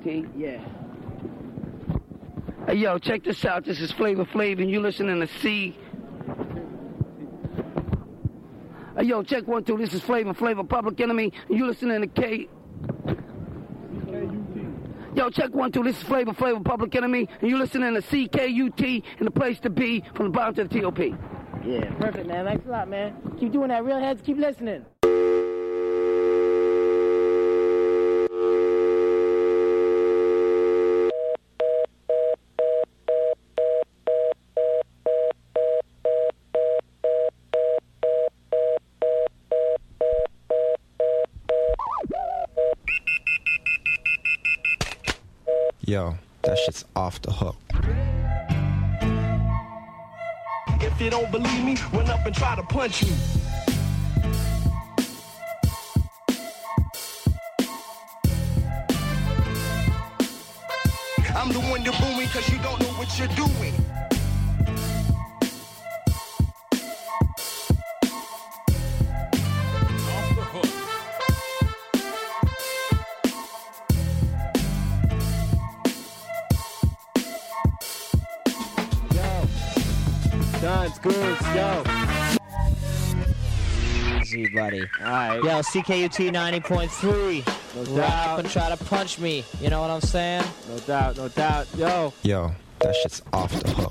K-U-T? Yeah. Hey, yo, check this out. This is Flavor Flav, and you listening to C. Hey, yo, check 1, 2. This is Flavor Flav, Public Enemy, and you listening to K. Yo, check 1, 2. This is Flavor Flav, Public Enemy, and you listening to CKUT and the place to be from the bottom to the TOP. Yeah, perfect, man. Thanks a lot, man. Keep doing that, real heads. Keep listening. Yo, that shit's off the hook. If you don't believe me, run up and try to punch me. I'm the one you're booing cause you don't know what you're doing. Guns, goods, yo. Easy, buddy. Alright. Yo, CKUT 90.3. No Run doubt. up and try to punch me. You know what I'm saying? No doubt, no doubt. Yo. Yo, that shit's off the hook.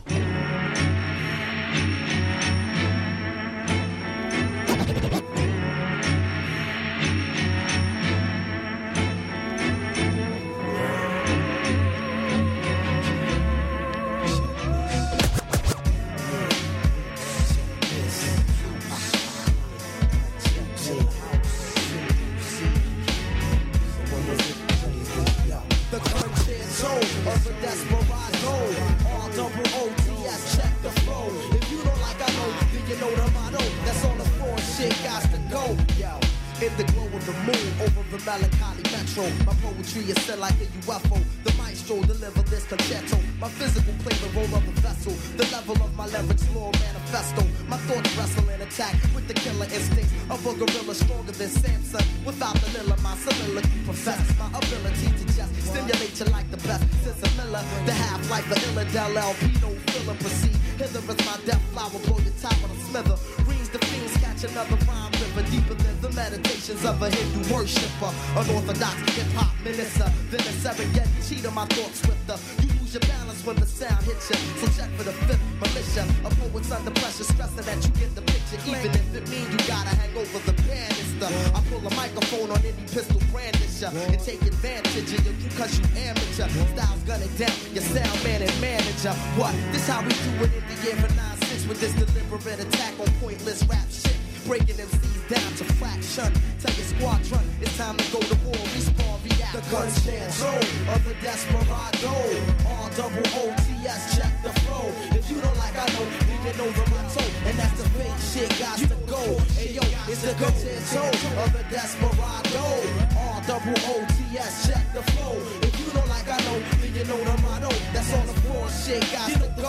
The concerto of the desperado. All double OTS, check the flow. If you don't like I know, then you know the motto. That's on the floor, shit got to go. Yo, in the glow of the moon, over the melancholy metro. My poetry is set like a UFO. The maestro deliver this concerto. My physical play the role of a vessel. The level of my lyrics, law manifesto. My thoughts wrestle and attack with the killer instincts of a gorilla stronger than Samson. Without the lilla, my soliloquy profess my ability to just stimulate you like the best. Since a Miller, the half like the Illadel LP, no filler proceed. Hither is my death flower, blow your top on a smither. Reads the fiends, catch another rhyme river deeper than the meditations of a Hindu worshipper. Unorthodox hip-hop minister, then a Serengeti cheetah, my thoughts swifter. You lose your balance when the sound hits you. So check for the fifth militia. A poet's under pressure, stressing that you get the picture. Even if it means you gotta hang over the banister. I pull a microphone on any pistol brandisher and take advantage of you cause you amateur. Styles gunning down your sound man and manager. What? This how we do it in the year of 9-6 with this deliberate attack on pointless rap shit. Breaking MCs down to fraction. Tell your squadron it's time to go to war. Respawn, react. The concerto of the desperado. All double OTS, check the flow. If you don't like I know, then you know the motto. And that's the fake shit got to go. Hey yo, it's the concerto of the desperado. All double OTS, check the flow. If you don't like I know, then you know the motto. That's on the floor, shit got to go.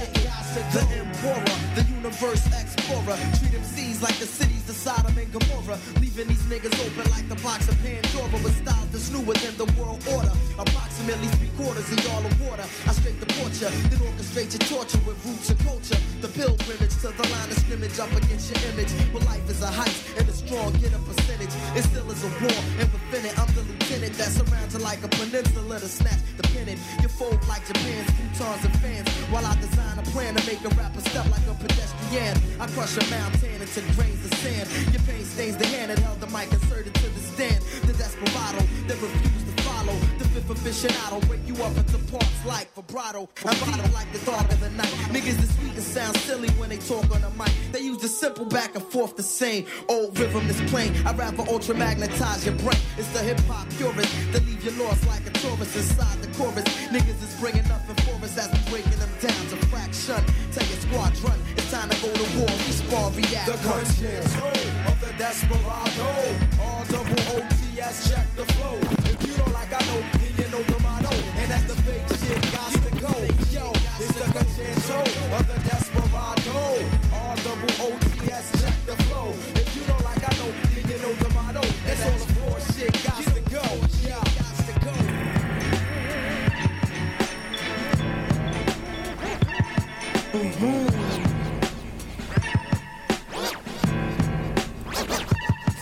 The Emperor, the universe explorer. Treat MCs like the cities of Sodom and Gomorrah. Leaving these niggas open like the box of Pandora. With styles that's newer than the world order. Approximately 3/4 of y'all of water. I straight the torture, then orchestrate your torture with roots and culture. The pilgrimage to the line of scrimmage up against your image. Well, life is a heist and the strong get a percentage. It still is a war and within it, I'm the lieutenant that surrounds you like a peninsula to snatch the pennant. You fold like Japan's futons and fans. While I design a plan to make a rapper step like a pedestrian. I crush a mountain into grains of sand. Your pain stains the hand that held the mic inserted to the stand. The desperado that refused to follow. The fifth aficionado break you up into parts like vibrato. Vibrato like the thought of the night. Niggas is sweet and sound silly when they talk on the mic. They use the simple back and forth the same. Old rhythm is plain. I'd rather ultra magnetize your brain. It's the hip hop purist that leave you lost like a tourist inside the chorus. Niggas is bringing nothing for us as we breaking them down to fraction. Tell your squadron it's time to go to war. Respawn, react. The concerto of the desperado. All double OTS, check the flow. If you don't like I know, then you know the motto. And that's the fake shit got to go. Yo, it's the concerto of the desperado. All double OTS, check the flow. If you don't like I know, then you know the motto. That's all the floor shit got to go. Yeah, got to go.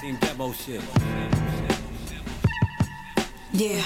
Team demo shit. Yeah.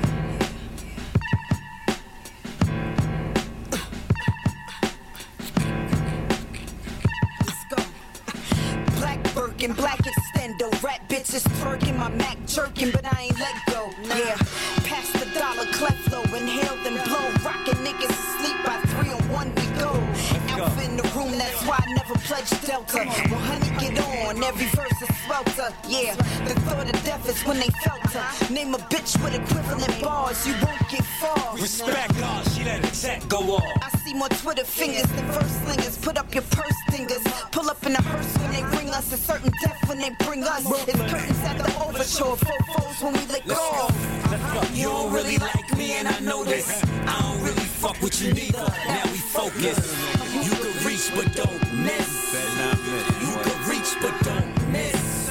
Let's go. Black Birkin, black extendo, rap bitches twerking, my Mac jerking, but I ain't let go. Yeah, pass the dollar, cleft flow, inhale then blow, rockin' niggas asleep by 3 on 1 we go. Alpha in the room, that's why I never pledged Delta. Well, honey, get on, every verse is swelter. Yeah, the thought of death is when they felt her. Name a bitch with equivalent bars, you won't get far. Respect her, she let the tech go on. I see more Twitter fingers than first slingers. Put up your purse fingers. Pull up in a hearse when they bring us. A certain death when they bring us. It's curtains at the overture. Fofos when we lick off. You don't really like me and I know this. I don't really fuck with you neither. Now we focus. You can reach but don't miss. You can reach but don't miss.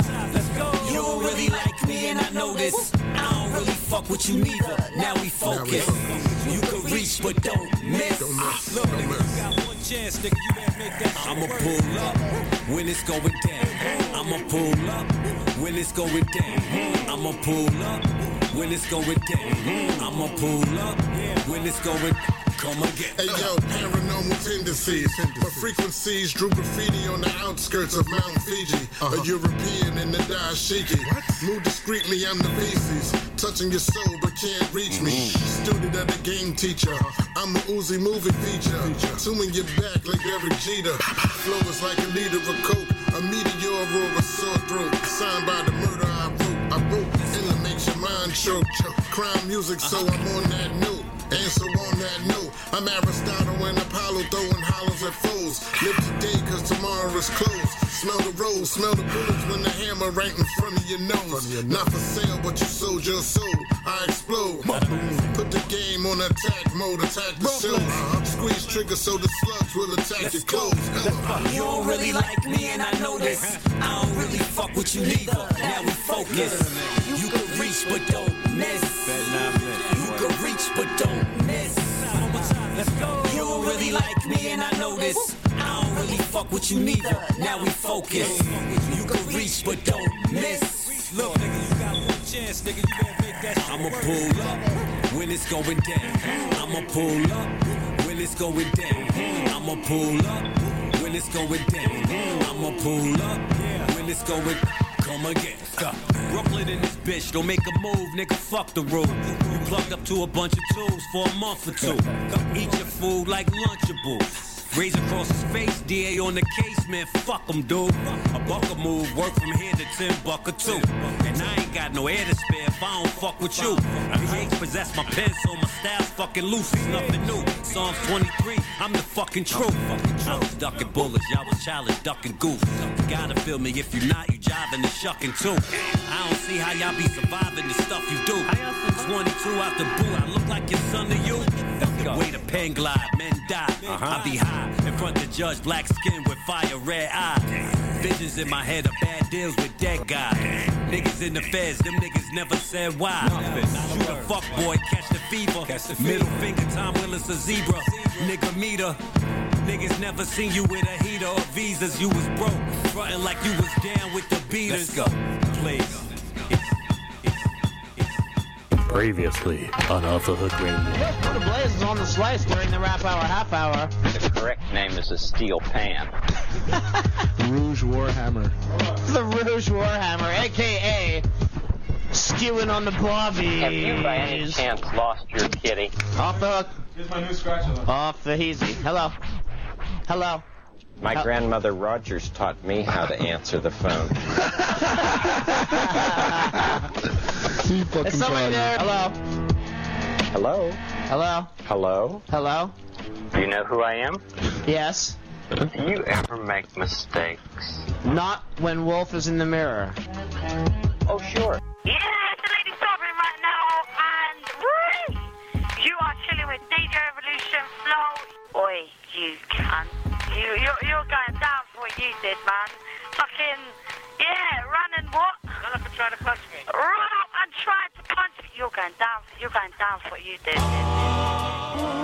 You don't really like me and I know this. I don't really fuck with you neither. Now we focus. You can reach but don't miss. Look, nigga, you got one chance, nigga. You better make that shit. I'ma pull up when it's going down. I'ma pull up when it's going down. I'ma pull up when it's going down. I'ma pull up when it's going. Come again. Hey yo, paranormal tendencies. My frequencies drew graffiti on the outskirts of Mount Fiji. A European in the dashiki. Move discreetly, I'm the feces. Touching your soul but can't reach me. Student of the game teacher. I'm a Uzi movie feature. Tuning your back like Derek Jeter. Flow is like a liter of coke. A meteor or a sore throat. Signed by the murder I wrote. And it makes your mind choke. Crime music, so I'm on that note. And so on that note, I'm Aristotle and Apollo throwing hollows at foes. Live today cause tomorrow is closed. Smell the rose, smell the bullets when the hammer right in front of your nose. Not for sale, but you sold your soul. I explode. Put the game on attack mode, attack the show. Squeeze trigger so the slugs will attack your clothes. You don't really like me and I know this. I don't really fuck with you neither. Now we focus. You can reach but don't miss. You can reach but don't miss. You don't really like me and I know this. I don't really fuck with you neither. Now we focus. You can reach but don't miss. Look, nigga, you got one chance, nigga. You better make that shit. I'ma pull up when it's going down. I'ma pull up when it's going down. I'ma pull up when it's going down. I'ma pull up when it's going. Come again. Brooklyn in this bitch, don't make a move, nigga, fuck the rule. You plugged up to a bunch of tools for a month or two. Eat your food like Lunchables. Raise across his face, DA on the case, man, fuck him, dude. A buck a move, work from here to $10 or two. And I ain't got no air to spare if I don't fuck with you. PH possess my pen, so my style's fucking loose, it's nothing new. Psalms 23, I'm the fucking truth. I was ducking bullets, y'all was childish, ducking goose. You gotta feel me, if you not, you jiving and shucking too. I don't see how y'all be surviving the stuff you do. 22 out the boot, I look like your son to you. The way the pen glide, men die. I be high in front of the judge, black skin with fire, red eyes. Visions in my head of bad deals with dead guys. Niggas in the feds, them niggas never said why. Shoot a fuck boy, catch the fever. Middle finger, Tom Willis, a zebra. Nigga meter. Niggas never seen you with a heater or visas. You was broke, frontin' like you was down with the beaters. Let's go, please. Previously on Off the Hook Radio. Put the blazes on the slice during the rap hour, half hour. The correct name is a steel pan. Rouge Warhammer. The Rouge Warhammer, a.k.a. Skewing on the bobbies. Have you by any chance lost your kitty? Off the hook. Here's my new scratch. Off the easy. Hello. Hello. My grandmother Rogers taught me how to answer the phone. Is somebody there? Hello. Hello? Hello. Hello? Hello. Do you know who I am? Yes. Do you ever make mistakes? Not when Wolf is in the mirror. Oh, sure. Yeah, it's the Lady Sovereign right now, and you are chilling with DJ Revolution Flow. Oi, you cunt. You're going down for what you did, man. Fucking, yeah, run and what? Run up and try to punch me. Run up and try to punch me. You're going down for what you did.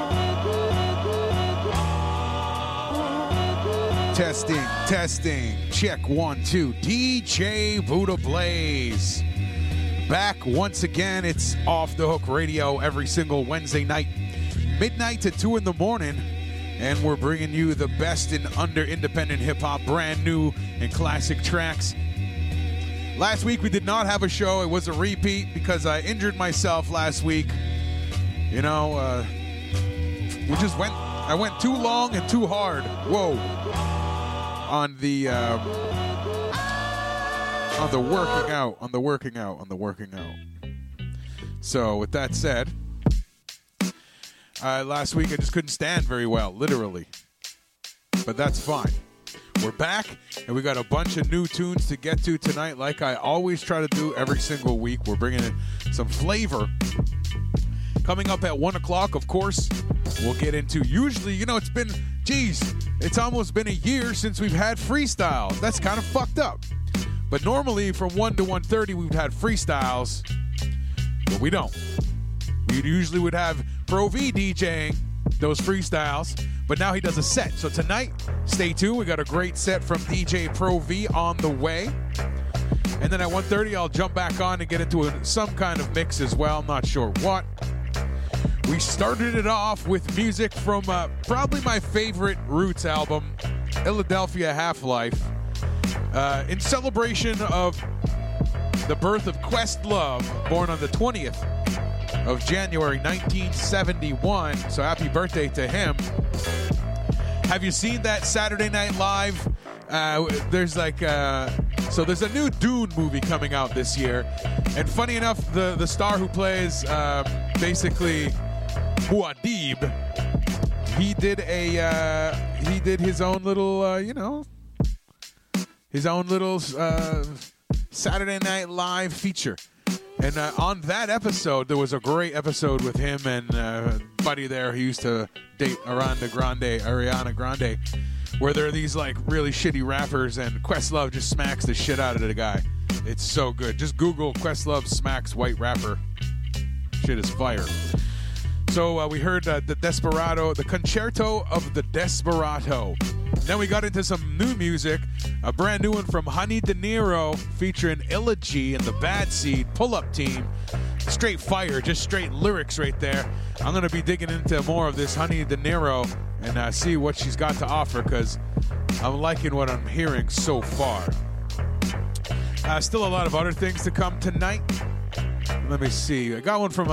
Testing. check 1, 2. DJ Buddha Blaze. Back once again. It's Off the Hook Radio every single Wednesday night, midnight to 2 in the morning. And we're bringing you the best in independent hip-hop, brand new and classic tracks. Last week we did not have a show. It was a repeat because I injured myself last week. You know, I went too long and too hard. Whoa. On the working out. So with that said, last week I just couldn't stand very well, literally. But that's fine. We're back, and we got a bunch of new tunes to get to tonight, like I always try to do every single week. We're bringing in some flavor. Coming up at 1 o'clock, of course, we'll get into, usually, you know, it's almost been a year since we've had freestyles. That's kind of fucked up. But normally, from 1 to 1:30, we've had freestyles, but we don't. We usually would have Pro V DJing those freestyles, but now he does a set. So tonight, stay tuned. We got a great set from DJ Pro V on the way. And then at 1:30, I'll jump back on and get into some kind of mix as well. I'm not sure what. We started it off with music from probably my favorite Roots album, Philadelphia Half-Life. In celebration of the birth of Questlove, born on the 20th of January 1971. So happy birthday to him. Have you seen that Saturday Night Live? There's a new Dune movie coming out this year. And funny enough, the star who plays basically Muad'Dib, he did his own little Saturday Night Live feature. And on that episode, there was a great episode with him and buddy there who used to date Ariana Grande, where there are these like really shitty rappers and Questlove just smacks the shit out of the guy. It's so good. Just Google Questlove smacks white rapper. Shit is fire. So we heard the Concerto of the Desperado. Then we got into some new music, a brand new one from Honey De Niro featuring Illa-G and the Bad Seed Pull-Up Team. Straight fire, just straight lyrics right there. I'm going to be digging into more of this Honey De Niro and see what she's got to offer because I'm liking what I'm hearing so far. Still a lot of other things to come tonight. Let me see. I got one from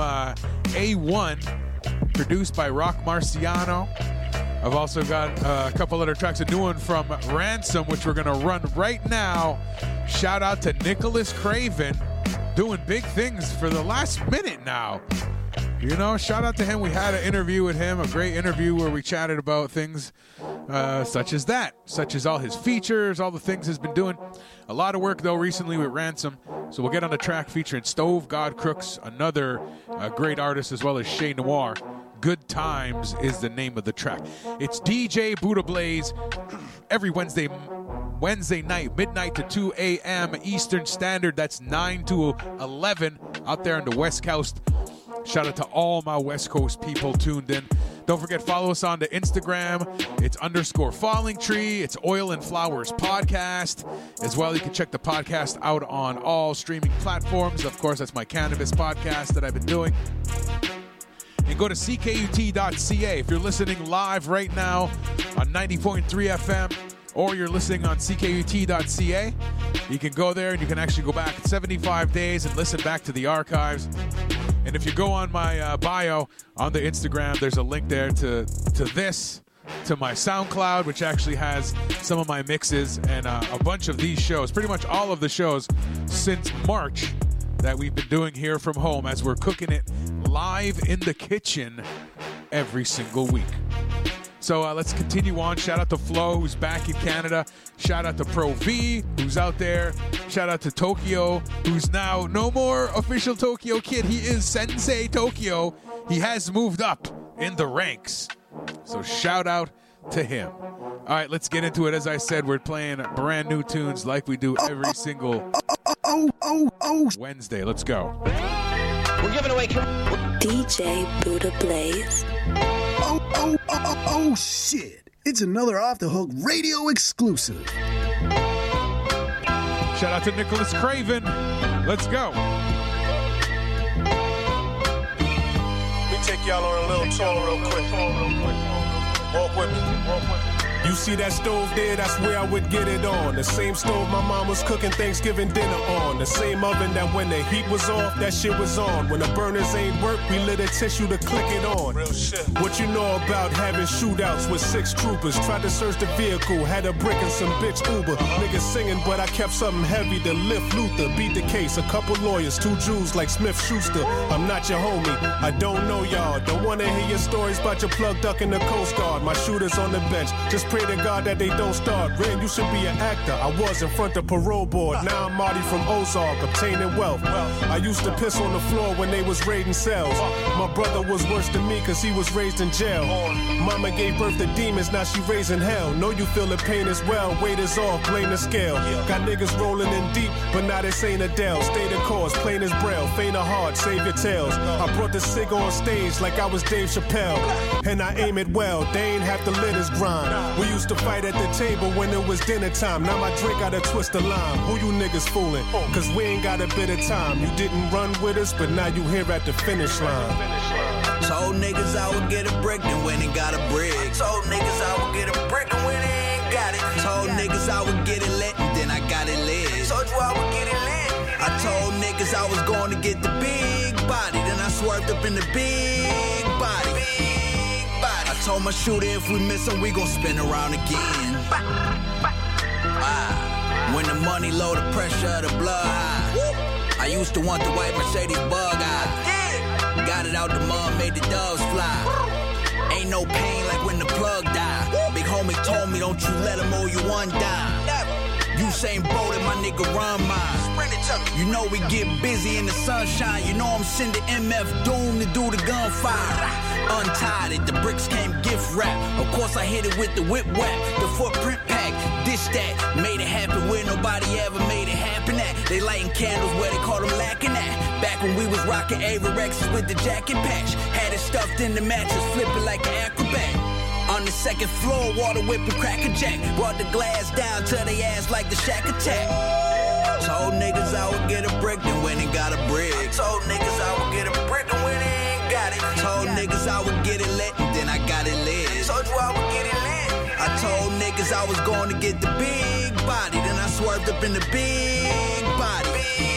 A1, produced by Rock Marciano. I've also got a couple other tracks. A new one from Ransom, which we're going to run right now. Shout out to Nicholas Craven, doing big things for the last minute now. You know, shout out to him. We had an interview with him, a great interview where we chatted about things such as that, such as all his features, all the things he's been doing. A lot of work, though, recently with Ransom. So we'll get on the track featuring Stove God Crooks, another great artist, as well as Shay Noir. Good Times is the name of the track. It's DJ Buddha Blaze every Wednesday night, midnight to 2 a.m. Eastern Standard. That's 9 to 11 out there on the West Coast. Shout out to all my West Coast people tuned in. Don't forget, follow us on the Instagram. It's _FallingTree. It's Oil and Flowers Podcast. As well, you can check the podcast out on all streaming platforms. Of course, that's my cannabis podcast that I've been doing. And go to ckut.ca. If you're listening live right now on 90.3 FM or you're listening on ckut.ca, you can go there and you can actually go back 75 days and listen back to the archives. And if you go on my bio on the Instagram, there's a link there to my SoundCloud, which actually has some of my mixes and a bunch of these shows, pretty much all of the shows since March that we've been doing here from home as we're cooking it live in the kitchen every single week. So let's continue on. Shout out to Flo, who's back in Canada. Shout out to Pro V, who's out there. Shout out to Tokyo, who's now no more official Tokyo Kid. He is Sensei Tokyo. He has moved up in the ranks. So shout out to him. All right, let's get into it. As I said, we're playing brand new tunes like we do every single Wednesday. Let's go. We're giving away DJ Buddha Blaze. Oh, shit. It's another Off the Hook radio exclusive. Shout out to Nicholas Craven. Let's go. Let me take y'all on a little tour real quick. Walk with me. You see that stove there? That's where I would get it on. The same stove my mom was cooking Thanksgiving dinner on. The same oven that when the heat was off, that shit was on. When the burners ain't work, we lit a tissue to click it on. Real shit. What you know about having shootouts with 6 troopers? Tried to search the vehicle, had a brick and some bitch Uber. Niggas singing, but I kept something heavy to lift Luther. Beat the case, a couple lawyers, 2 Jews like Smith Schuster. I'm not your homie, I don't know y'all. Don't wanna hear your stories about your plug duck in the Coast Guard. My shooters on the bench, just pray to God that they don't start. Ren, you should be an actor. I was in front of parole board. Now I'm Marty from Ozark, obtaining wealth. I used to piss on the floor when they was raiding cells. My brother was worse than me cause he was raised in jail. Mama gave birth to demons, now she raising hell. Know you feel the pain as well. Weight is off, blame the scale. Got niggas rolling in deep, but now this ain't Adele. Stay the course, plain as braille. Faint of heart, save your tails. I brought the cig on stage like I was Dave Chappelle. And I aim it well, they ain't have to let us grind. We used to fight at the table when it was dinner time. Now my drink got a twist of lime. Who you niggas fooling? Cause we ain't got a bit of time. You didn't run with us, but now you here at the finish line. Told niggas I would get a brick, then went and got a brick. Told niggas I would get a brick, and when they ain't got it. Told niggas I would get it lit, and then I got it lit. Told you I would get it lit. I told niggas I was going to get the big body, then I swerved up in the big body. I told my shooter if we miss him, we gon' spin around again. When the money low, the pressure of the blood high. I used to want the white Mercedes bug eye. Got it out the mud, made the doves fly. Ain't no pain like when the plug died. Big homie told me, don't you let him owe you one dime. Usain Bolt and my nigga run mine. You know we get busy in the sunshine. You know I'm sending MF Doom to do the gunfire. Untied it, the bricks came gift wrap. Of course I hit it with the whip whack. The footprint pack, dish that. Made it happen where nobody ever made it happen at. They lighting candles where they call them lacking at. Back when we was rocking Averexes with the jacket patch. Had it stuffed in the mattress, flipping like an acrobat. On the second floor, water whipping Cracker Jack. Brought the glass down to they ass like the Shack Attack. Told niggas I would get a brick, then went and got a brick. Told niggas I would get a brick, and when they ain't got it. Told niggas I would get it lit, and then I got it lit. Told you I would get it lit. I told niggas I was going to get the big body, then I swerved up in the big body.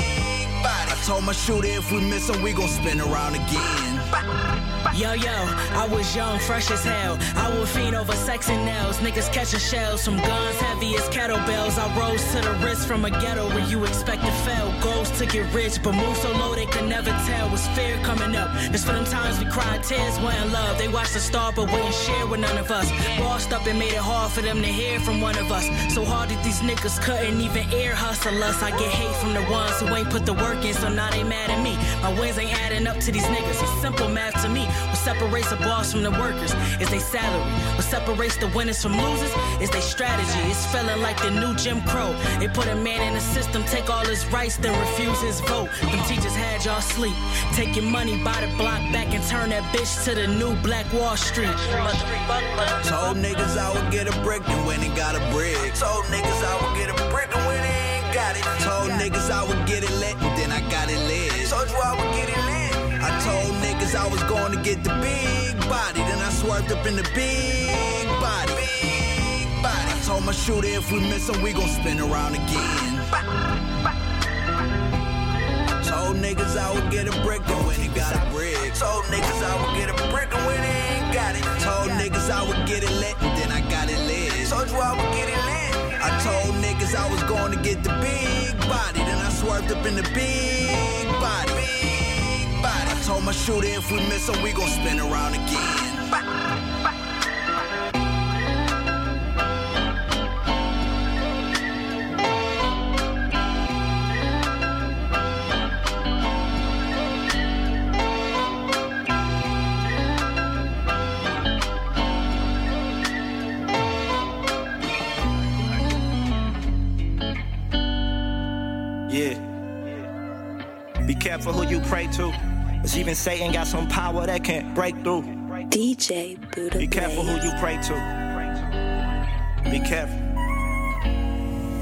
I told my shooter if we miss him, we gon' spin around again. Yo, I was young, fresh as hell. I would fiend over sex and nails. Niggas catching shells from guns heavy as kettlebells. I rose to the wrist from a ghetto where you expect to fail. Goals to get rich, but move so low they could never tell. Was fear coming up? It's for them times we cried tears, wasn't love. They watched the star but wouldn't share with none of us. Bossed up and made it hard for them to hear from one of us. So hard that these niggas couldn't even ear hustle us. I get hate from the ones who ain't put the work in, so now they mad at me. My wins ain't adding up to these niggas. It's simple math to me. What separates the boss from the workers is they salary. What separates the winners from losers is they strategy. It's feeling like the new Jim Crow. They put a man in the system, take all his rights, then refuse his vote. Them teachers had y'all sleep. Take your money, buy the block back, and turn that bitch to the new Black Wall Street. Told niggas I would get a brick, then went and got a brick. Told niggas I would get a brick, and when they ain't got it. Told niggas I would get it lit, and then I got it lit. Told you I would get it lit. I told niggas I was going to get the big body, then I swerved up in the big body. I told my shooter if we miss him, we gon' spin around again. Told niggas I would get a brick, then when he got a brick. Told niggas I would get a brick, and when they ain't got it. Told niggas I would get it lit, and then I got it lit. Told you I would get it lit. I told niggas I was going to get the big body, then I swerved up in the big body. I told my shooter if we miss him, we gon' spin around again. Yeah. Be careful who you pray to. Cause even Satan got some power that can't break through. DJ Buddha Be careful who you pray to. Be careful.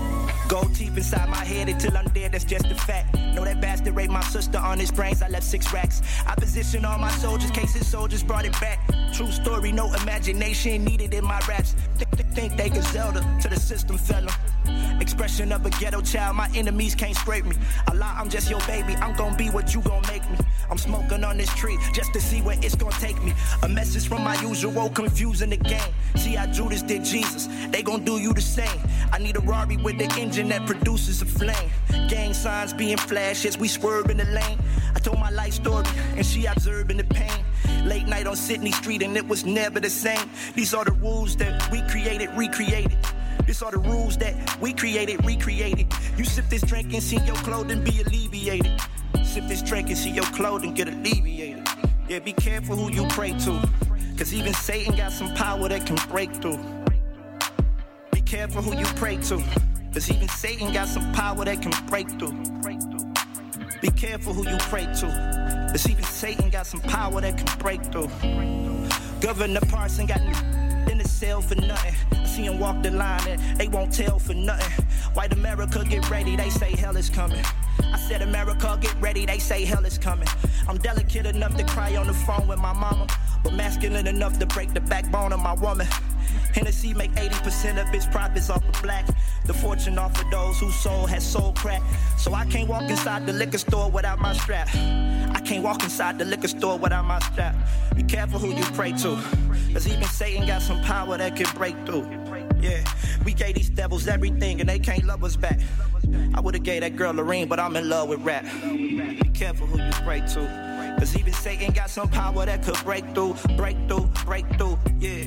Gold teeth inside my head until I'm dead, that's just a fact. Know that bastard raped my sister on his brains, I left 6 racks. I positioned all my soldiers, cases soldiers brought it back. True story, no imagination needed in my raps. Think they Griselda to the system fella. Expression of a ghetto child, my enemies can't scrape me. Allah, I'm just your baby, I'm gon' be what you gon' make me. I'm smoking on this tree just to see where it's gon' take me. A message from my usual, confusing the game. See how Judas did Jesus, they gon' do you the same. I need a Rari with the engine that produces a flame. Gang signs being flashed as we swerve in the lane. I told my life story and she observing the pain. Late night on Sydney Street and it was never the same. These are the rules that we created, recreated. These are the rules that we created, recreated. You sip this drink and see your clothing be alleviated. Sip this drink and see your clothing get alleviated. Yeah, be careful who you pray to, cause even Satan got some power that can break through. Be careful who you pray to, cause even Satan got some power that can break through. Be careful who you pray to, cause even Satan got some power that can break through. Governor Parson got in the cell for nothing. I see him walk the line and they won't tell for nothing. White America, get ready, they say hell is coming. I said America, get ready, they say hell is coming. I'm delicate enough to cry on the phone with my mama, but masculine enough to break the backbone of my woman. Hennessy make 80% of its profits off of black. The fortune off of those whose soul has soul crack. So I can't walk inside the liquor store without my strap. I can't walk inside the liquor store without my strap. Be careful who you pray to, cause even Satan got some power that can break through. Yeah, we gave these devils everything and they can't love us back. I would've gave that girl Lorraine, but I'm in love with rap. Be careful who you pray to, cause even Satan got some power that could break through, break through, break through, yeah.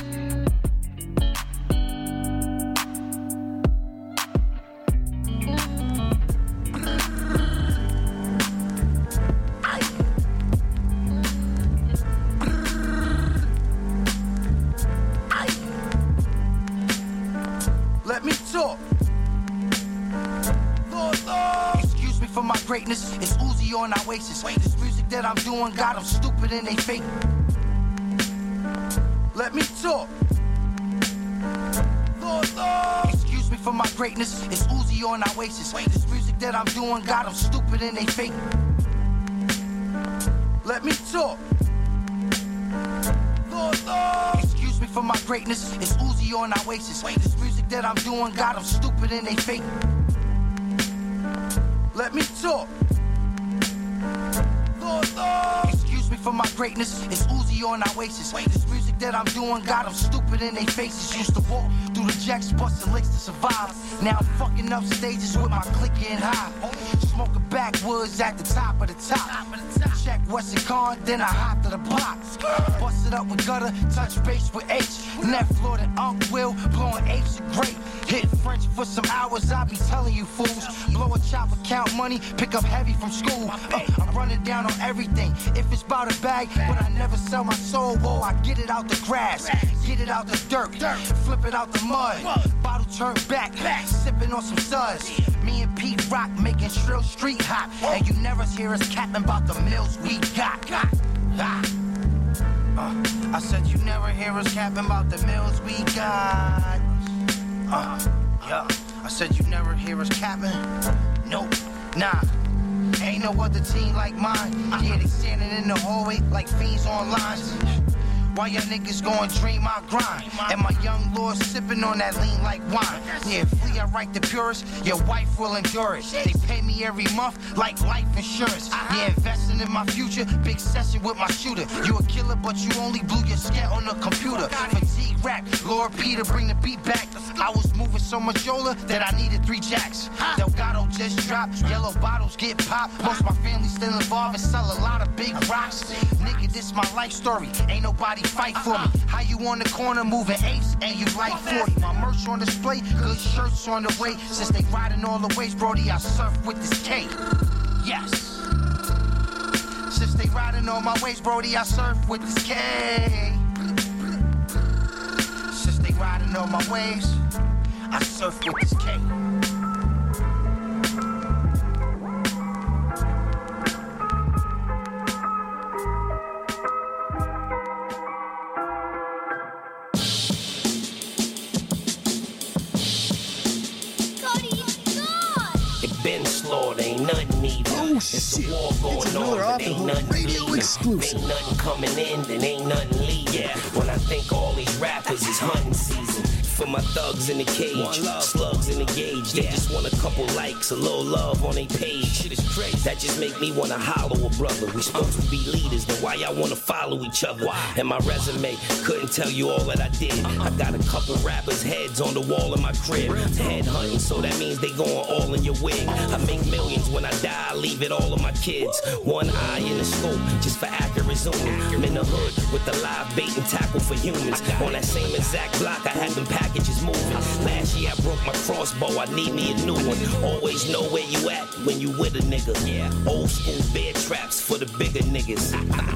Let me talk. Excuse me for my greatness. It's Uzi on Oasis. This music that I'm doing got them stupid and they fake. Let me talk. Excuse me for my greatness. It's Uzi on Oasis. This music that I'm doing got them stupid and they fake. Let me talk. Excuse me for my greatness. It's Uzi on Oasis. This music that I'm doing got them stupid and they fake. Let me talk. Excuse me for my greatness. It's Uzi on Oasis. This music that I'm doing got them stupid in their faces. Used to walk through the jacks, busting licks to survive. Now I'm fucking up stages with my click getting high. Smoking backwoods at the top of the top. Check Western Con, then I hop to the block. Busted up with gutter, touch base with H. Left floor than Unc Will, blowing apes are great. Hit French for some hours, I be telling you fools. Blow a chopper, count money, pick up heavy from school. I'm running down on everything, if it's about a bag. But I never sell my soul, whoa, I get it out the grass. Get it out the dirt, flip it out the mud. Bottle turned back, sipping on some suds. Me and Pete Rock making Shrill Street hot. And you never hear us capping about the mills we got. I said you never hear us capping about the mills we got. Yeah. I said you never hear us capping. Nope, nah. Ain't no other team like mine. Yeah, they standing in the hallway like fiends on lines. Why y'all niggas gon' dream my grind? And my young lord sipping on that lean like wine. Yeah, Flea, I write the purest, your wife will endure it. They pay me every month like life insurance. Yeah, investing in my future, big session with my shooter. You a killer, but you only blew your scat on the computer. Fatigue rap, Lord Peter, bring the beat back. I was moving so much Yola that I needed 3 jacks. Delgado just dropped, yellow bottles get popped. Most my family still involved and sell a lot of big rocks. Nigga, this my life story, ain't nobody fight for me. How you on the corner moving apes and you like 40. My merch on display, good shirts on the way. Since they riding all the ways, Brody, I surf with this K. Yes. Since they riding all my ways, Brody, I surf with this K. Since they riding all my ways, I surf with this K. slaughter, ain't nothing even. It's a war going on, but ain't nothing bleeding. Ain't nothing coming in, then ain't nothing leaving. When I think all these rappers is hunting season. For my thugs in the cage, slugs in the gauge. They just want a couple likes, a little love on their page. Shit is crazy. That just make me wanna hollow a brother. We supposed to be leaders, then why y'all wanna follow each other? And my resume couldn't tell you all that I did. I got a couple rappers' heads on the wall in my crib. Head hunting, so that means they going all in your wig. I make millions when I die, I leave it all on my kids. One eye in the scope, just for accurate zooming. I'm in the hood with the live bait and tackle for humans. On that same exact block, I had them packages moving. Last year I broke my crossbow, I need me a new one. Always know where you at when you with a nigga. Yeah, old school bear traps for the bigger niggas.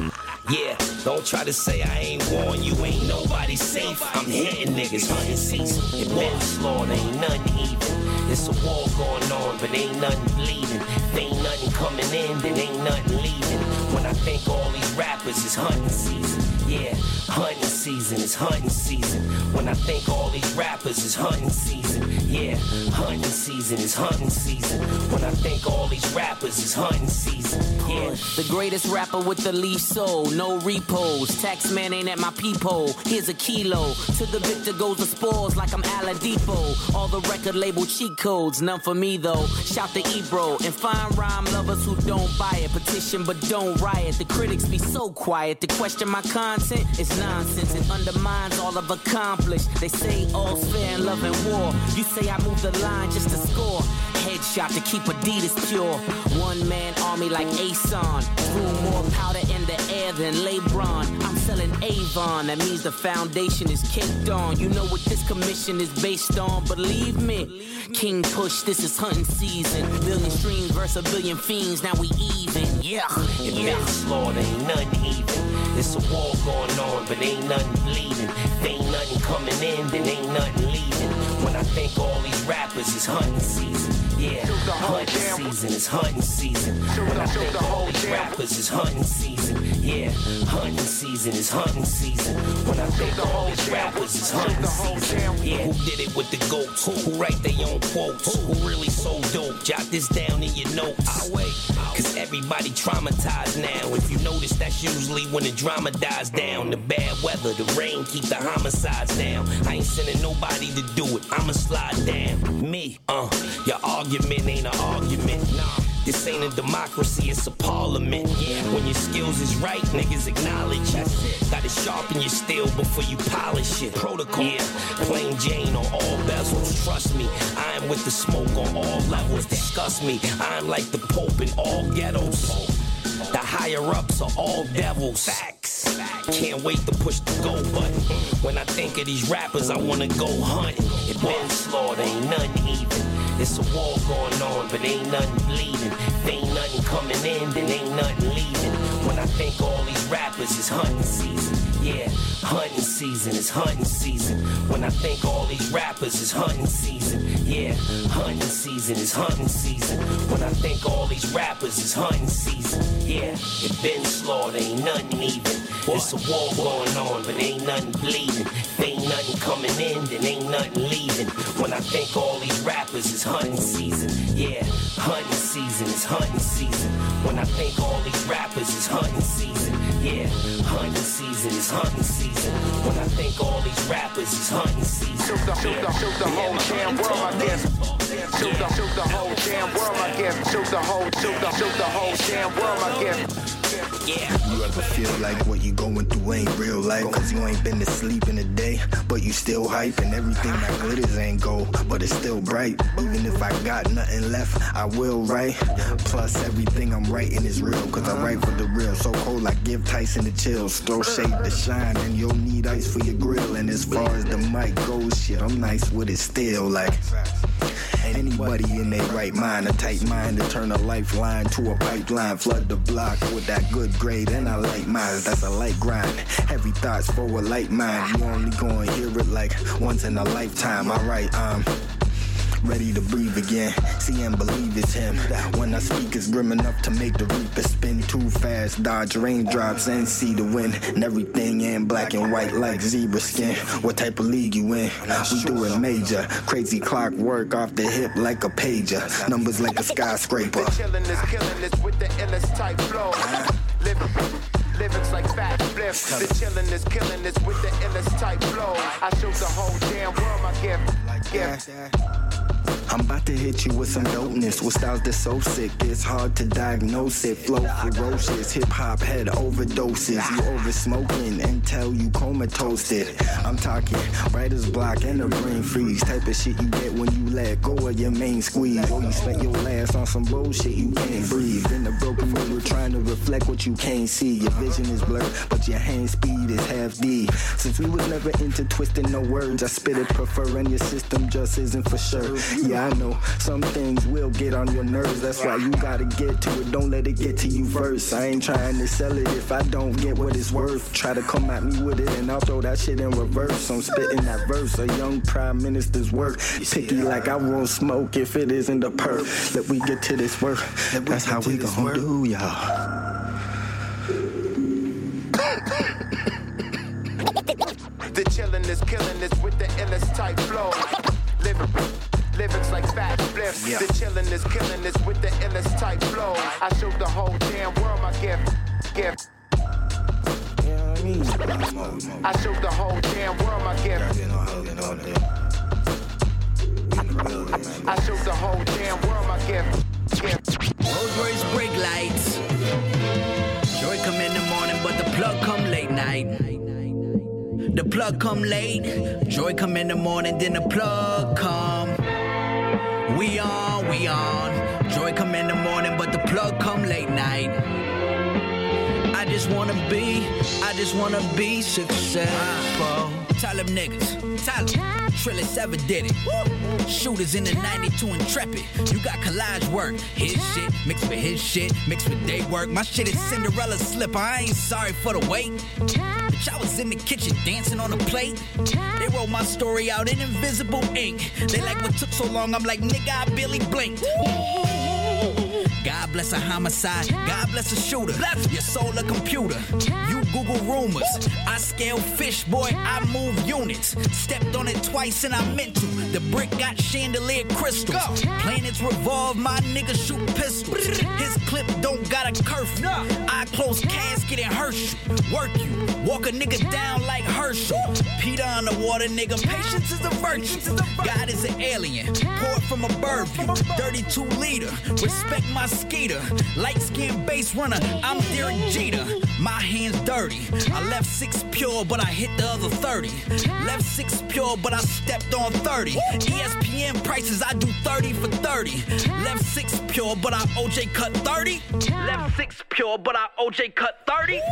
Yeah, don't try to say I ain't warned you, ain't nobody safe. I'm hitting niggas, hunting season. It been slaughter, ain't nothing even. It's a war going on, but ain't nothing bleeding. If ain't nothing coming in, then ain't nothing leaving. When I think all these rappers is hunting season. Yeah, hunting season is hunting season. When I think all these rappers is hunting season. Yeah, hunting season is hunting season. When I think all these rappers is hunting season. Yeah, the greatest rapper with the least soul, no repos. Tax man ain't at my peephole. Here's a kilo. To the victor goes the spores like I'm Aladipo. All the record label cheat codes, none for me though. Shout to Ebro and fine rhyme lovers who don't buy it. Petition but don't riot. The critics be so quiet to question my content. It's nonsense, it undermines all I've accomplished. They say all's fair in love and war. You say I move the line just to score. Headshot to keep Adidas pure. One man army like Ason. Threw more powder in the air than LeBron. I'm selling Avon, that means the foundation is caked on. You know what this commission is based on, believe me. King Push, this is hunting season. Billion streams versus a billion fiends, now we even. Yeah, it been slaughter, ain't nothing even. It's a war going on, but ain't nothing bleeding. If ain't nothing coming in, then ain't nothing leaving. When I think all these rappers is hunting season. Yeah, hunting season is hunting season. When I think all these rappers is hunting season. Yeah, hunting season is hunting season. When I think all these rappers is hunting season. Yeah, who did it with the goats? Who write their own quotes? Who really so dope? Jot this down in your notes. I'll wait, cause everybody traumatized now. If you notice, that's usually when the drama dies down. The bad weather, the rain keep the homicides down. I ain't sending nobody to do it, I'ma slide down. Me, your argument ain't an argument. Nah, this ain't a democracy, it's a parliament. When your skills is right, niggas acknowledge it. Gotta sharpen your steel before you polish it. Protocol, yeah, plain Jane on all bezels. Trust me, I am with the smoke on all levels. Disgust me, I'm like the Pope in all ghettos. The higher ups are all devils. Facts. Can't wait to push the go button. When I think of these rappers, I wanna go hunting. It been slaughter, ain't nothing even. It's a war going on, but ain't nothing bleeding. If ain't nothing coming in, then ain't nothing leaving. When I think all these rappers is hunting season. Yeah, hunting season is hunting season. When I think all these rappers is hunting season. Yeah, hunting season is hunting season. When I think all these rappers is hunting season. Yeah, it been slaughter, ain't nothing even. It's a war going on, but ain't nothing bleeding. If ain't nothing coming in, then ain't nothing leaving. When I think all these rappers is hunting season. Yeah, hunting season is hunting season. When I think all these rappers is hunting season. Yeah, hunting season is hunting season. When I think all these rappers is hunting season. Shoot the whole damn world, I guess. Shoot the whole damn world, I guess. Shoot the whole damn world, I guess. Yeah. You ever feel like what you going through ain't real life? Cause you ain't been to sleep in a day, but you still hype. And everything that glitters ain't gold, but it's still bright. Even if I got nothing left, I will write. Plus everything I'm writing is real, cause I write for the real. So cold I give Tyson the chills. Throw shade to shine and you'll need ice for your grill. And as far as the mic goes, shit, I'm nice with it still. Like anybody in their right mind, a tight mind to turn a lifeline to a pipeline. Flood the block with that good grade, and I like mine. That's a light grind. Heavy thoughts for a light mind. You only gonna hear it like once in a lifetime. Alright, ready to breathe again. See and believe it's him. When I speak, it's grim enough to make the reaper spin too fast. Dodge raindrops and see the wind. And everything in black and white like zebra skin. What type of league you in? We do it major. Crazy clockwork off the hip like a pager. Numbers like a skyscraper. The chillin' is killing this with the illest type flow. Living's like fat flips. The chillin' is killing this with the illest type flow. I show the whole damn world my gift. I'm about to hit you with some dopeness, with styles that's so sick, it's hard to diagnose it. Flow ferocious, hip-hop head overdoses. You over smoking until you comatose it. I'm talking writer's block and a brain freeze. Type of shit you get when you let go of your main squeeze. Or you spent your last on some bullshit you can't breathe. In the broken mirror trying to reflect what you can't see. Your vision is blurred, but your hand speed is half D. Since we was never into twisting no words, I spit it preferring your system just isn't for sure. Yeah, I know some things will get on your nerves. That's why you gotta get to it. Don't let it get to you first. I ain't trying to sell it if I don't get what it's worth. Try to come at me with it and I'll throw that shit in reverse. I'm spitting that verse, a young prime minister's work. Picky like I won't smoke if it isn't a perk. Let we get to this work. That's how we gon' do, y'all. The chillin' is killing this with the illest type flow. Living's like fat flips. The chillin' is killing this with the illest type flow. I show the whole damn world my gift. I show the whole damn world my gift. I show the whole damn world my gift. Rolls Royce brake lights. Joy come in the morning, but the plug come late night. The plug come late, joy come in the morning, then the plug come. We on. Joy come in the morning, but the plug come late night. I just wanna be successful. Tell them niggas, tell them. Trillis ever did it. Woo. Shooters in the 92 Intrepid. You got collage work. His shit mixed with his shit, mixed with day work. My shit is Cinderella slipper. I ain't sorry for the wait. Bitch, I was in the kitchen dancing on the plate. They wrote my story out in invisible ink. They like what took so long. I'm like, nigga, I barely blinked. God bless a homicide. God bless a shooter. Your soul a computer. You Google rumors. I scale fish, boy. I move units. Stepped on it twice and I meant to. The brick got chandelier crystals. Planets revolve. My nigga shoot pistols. His clip don't got a curfew. I close casket and Herschel. Work you. Walk a nigga down like Herschel. Peter underwater, nigga. Patience is a virtue. God is an alien. Poured from a bird view. 32 liter. Respect my skater, light-skinned base runner, I'm Derek Jeter. My hands dirty, I left 6 pure, but I hit the other 30. Left 6 pure, but I stepped on 30. ESPN prices, I do 30 for 30. Left 6 pure, but I OJ cut 30. Left 6 pure, but I OJ cut 30.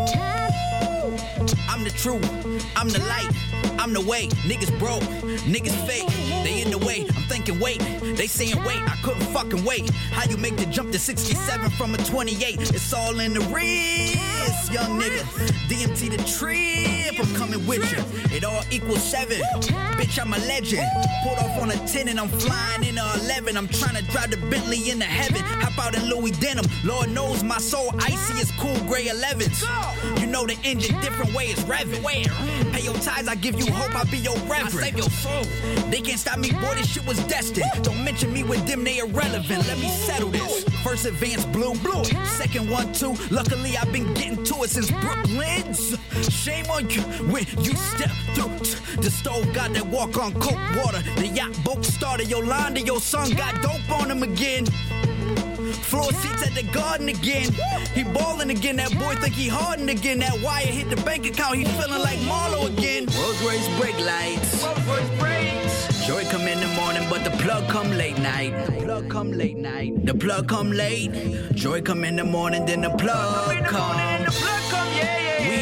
I'm the truth, I'm the light, I'm the way. Niggas broke, niggas fake, they in the way. I'm thinking wait, they saying wait, I couldn't fucking wait. How you make the jump to 67 from a 28? It's all in the wrist, young nigga. DMT the trip, I'm coming with you. It all equals 7, bitch, I'm a legend. Pulled off on a 10 and I'm flying in a 11. I'm trying to drive the Bentley into heaven. Hop out in Louis denim, Lord knows my soul icy as cool gray 11s. You know the engine different way it's revving. Pay your tithes, I give you hope, I'll be your reverend. I save your soul. They can't stop me, boy, this shit was destined. Don't mention me with them, they irrelevant. Let me settle this. First advance blue, second 1, 2. Luckily I've been getting to it since Brooklyn's. Shame on you when you step through the stove. Got that walk on coke water. The yacht boat started. Yolanda, your son got dope on him again. Floor seats at the garden again. He ballin' again. That boy think he hardened again. That wire hit the bank account. He feeling like Marlo again. Rolls Royce brake lights. Rolls Royce brakes. Joy come in the morning, but the plug come late night. The plug come late night. The plug come late. Joy come in the morning, then the plug come. We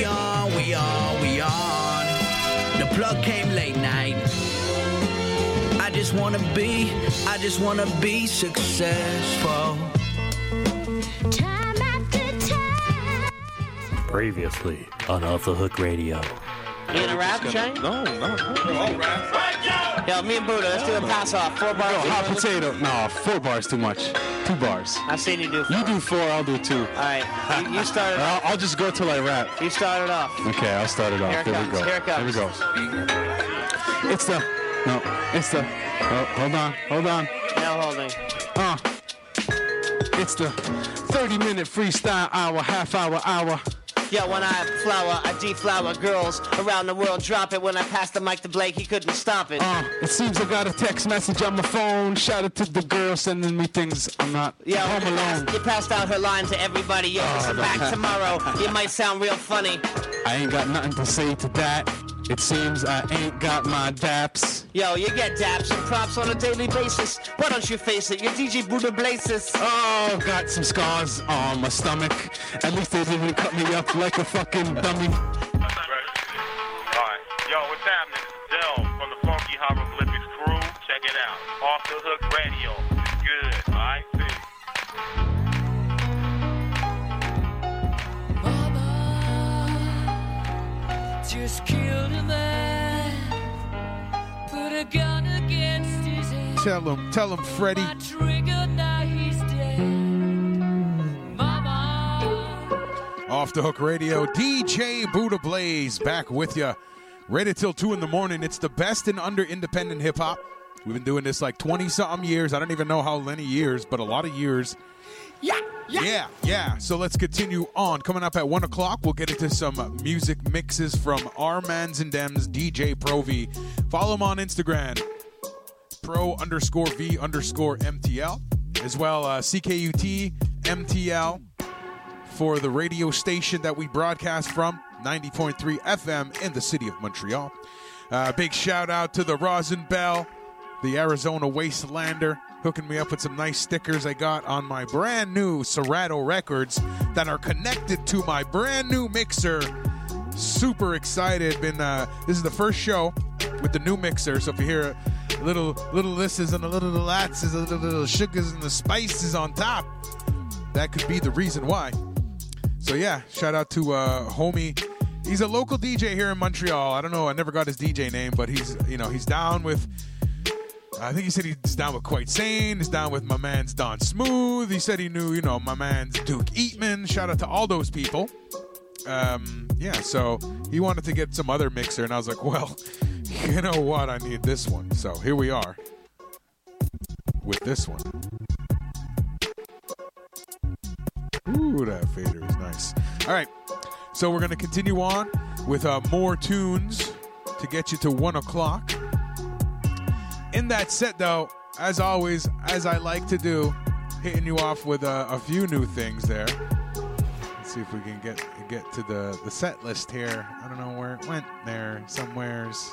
on. The plug came late night. I just wanna be successful. Previously on Off the Hook Radio. You gonna rap, Shane? No. I'll rap. Yo, me and Buddha, let's do a pass off. 4 bars. Hot potato. No, 4 bars too much. 2 bars. I've seen you do 4. You do 4, I'll do 2. All right, you start it off. I'll just go till I rap. You start it off. Okay, I'll start it off. Here it we comes. go. Here it comes. Here we go. It's the. Oh, hold on. No holding. It's the 30-minute freestyle hour, half hour. Yo, when I have flower, I deflower girls around the world. Drop it when I pass the mic to Blake. He couldn't stop it. It seems I got a text message on my phone. Shout out to the girl sending me things. I'm not home alone. You passed out her line to everybody. Yo, listen back tomorrow. You might sound real funny. I ain't got nothing to say to that. It seems I ain't got my daps. Yo, you get daps and props on a daily basis. Why don't you face it? You're DJ Buddha Blazes. Oh, got some scars on my stomach. At least they didn't cut me up like a fucking dummy. Alright. Yo, what's happening? It's Dell from the Funky Hieroglyphics crew. Check it out. Off the Hook Radio. It's good. Alright, peace. Just killed a man, put a gun against his head. Tell him, Freddie. My trigger, now he's dead. Mama. Off the Hook Radio, DJ Buddha Blaze back with you. Ready till 2 in the morning. It's the best in under independent hip hop. We've been doing this like 20-something years. I don't even know how many years, but a lot of years. Yeah. So let's continue on. Coming up at 1 o'clock, we'll get into some music mixes from our mans and dems, DJ Pro V. Follow him on Instagram, Pro_V_MTL, as well CKUT MTL for the radio station that we broadcast from, 90.3 FM in the city of Montreal. Big shout out to the Rosin Bell, the Arizona Wastelander, hooking me up with some nice stickers I got on my brand new Serato records that are connected to my brand new mixer. Super excited. This is the first show with the new mixer, so if you hear little this's and a little lat's, a little sugars and the spices on top, that could be the reason why. So yeah, shout out to homie. He's a local DJ here in Montreal. I don't know, I never got his DJ name, but he's down with, I think he said he's down with Quite Sane. He's down with my man's Don Smooth. He said he knew, my man's Duke Eatman. Shout out to all those people. So he wanted to get some other mixer, and I was like, well, you know what? I need this one. So here we are with this one. Ooh, that fader is nice. All right, so we're going to continue on with more tunes to get you to 1 o'clock. In that set, though, as always, as I like to do, hitting you off with a few new things there. Let's see if we can get to the set list here. I don't know where it went there, somewheres.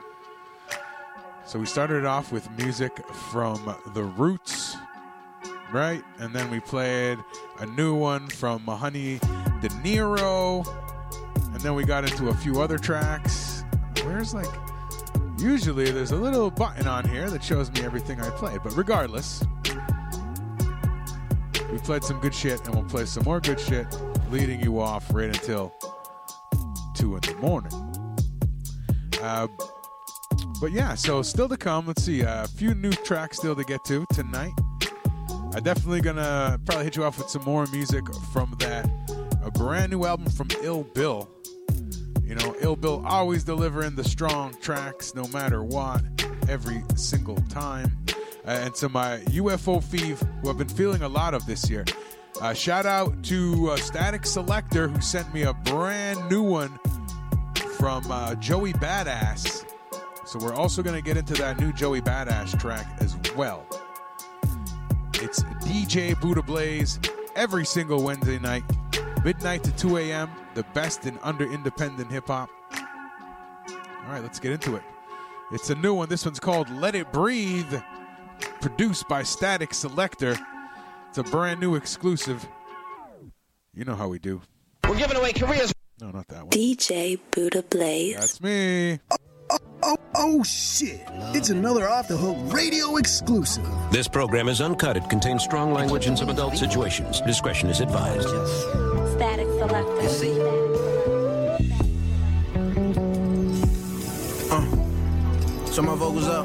So we started it off with music from The Roots, right? And then we played a new one from Honey De Niro. And then we got into a few other tracks. Usually there's a little button on here that shows me everything I play. But regardless, we played some good shit, and we'll play some more good shit, leading you off right until 2 in the morning. But yeah, so still to come. Let's see, a few new tracks still to get to tonight. I'm definitely gonna probably hit you off with some more music from a brand new album from Ill Bill. Ill Bill always delivering the strong tracks no matter what, every single time. And to my UFO Feeve, who I've been feeling a lot of this year. Shout out to Static Selector, who sent me a brand new one from Joey Badass. So we're also going to get into that new Joey Badass track as well. It's DJ Buddha Blaze every single Wednesday night, midnight to 2 a.m., the best in under independent hip-hop. All right, let's get into it. It's a new one. This one's called Let It Breathe, produced by Static Selector. It's a brand new exclusive. You know how we do. We're giving away careers. No, not that one. DJ Buddha Blaze. That's me. Oh, shit. It's another Off the Hook radio exclusive. This program is uncut. It contains strong language and some adult situations. Discretion is advised. Static Selector. Turn my vocals up.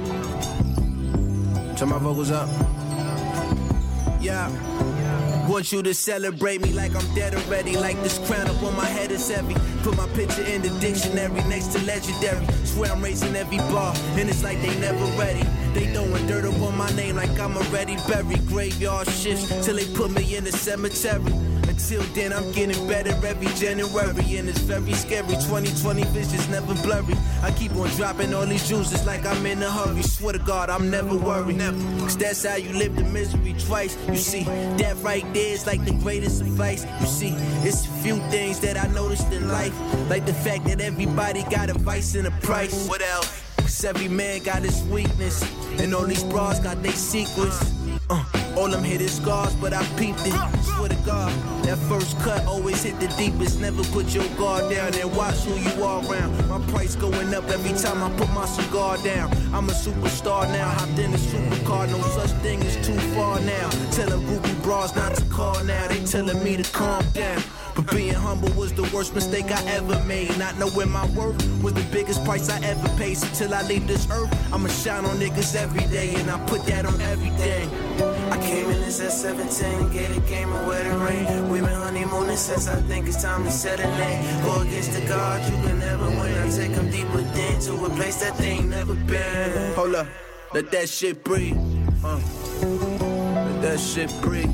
Turn my vocals up. Yeah. Want you to celebrate me like I'm dead already. Like this crown up on my head is heavy. Put my picture in the dictionary next to legendary. Swear I'm raising every bar, and it's like they never ready. They throwing dirt up on my name like I'm already buried. Graveyard shifts till they put me in the cemetery. Until then, I'm getting better every January, and it's very scary. 2020 vision's never blurry. I keep on dropping all these juices like I'm in a hurry. Swear to God, I'm never worried. Cause that's how you live the misery twice. You see, that right there is like the greatest advice. You see, it's a few things that I noticed in life, like the fact that everybody got a vice and a price. What else? Cause every man got his weakness, and all these bras got their secrets. All them hit is scars, but I peeped it. Swear to God, that first cut always hit the deepest. Never put your guard down and watch who you are around. My price going up every time I put my cigar down. I'm a superstar now, hopped in a supercar. No such thing as too far now. Telling groupie bras not to call now. They telling me to calm down. But being humble was the worst mistake I ever made. Not knowing my worth was the biggest price I ever paid. So till I leave this earth, I'ma shine on niggas every day, and I put that on everything. I came in this at 17, gave the game away the rain. We've been honeymooning since I think it's time to set a name. Go against the God, you can never win. I take them deep within to a place that they ain't never been. Hold up, let that shit breathe. Let that shit breathe.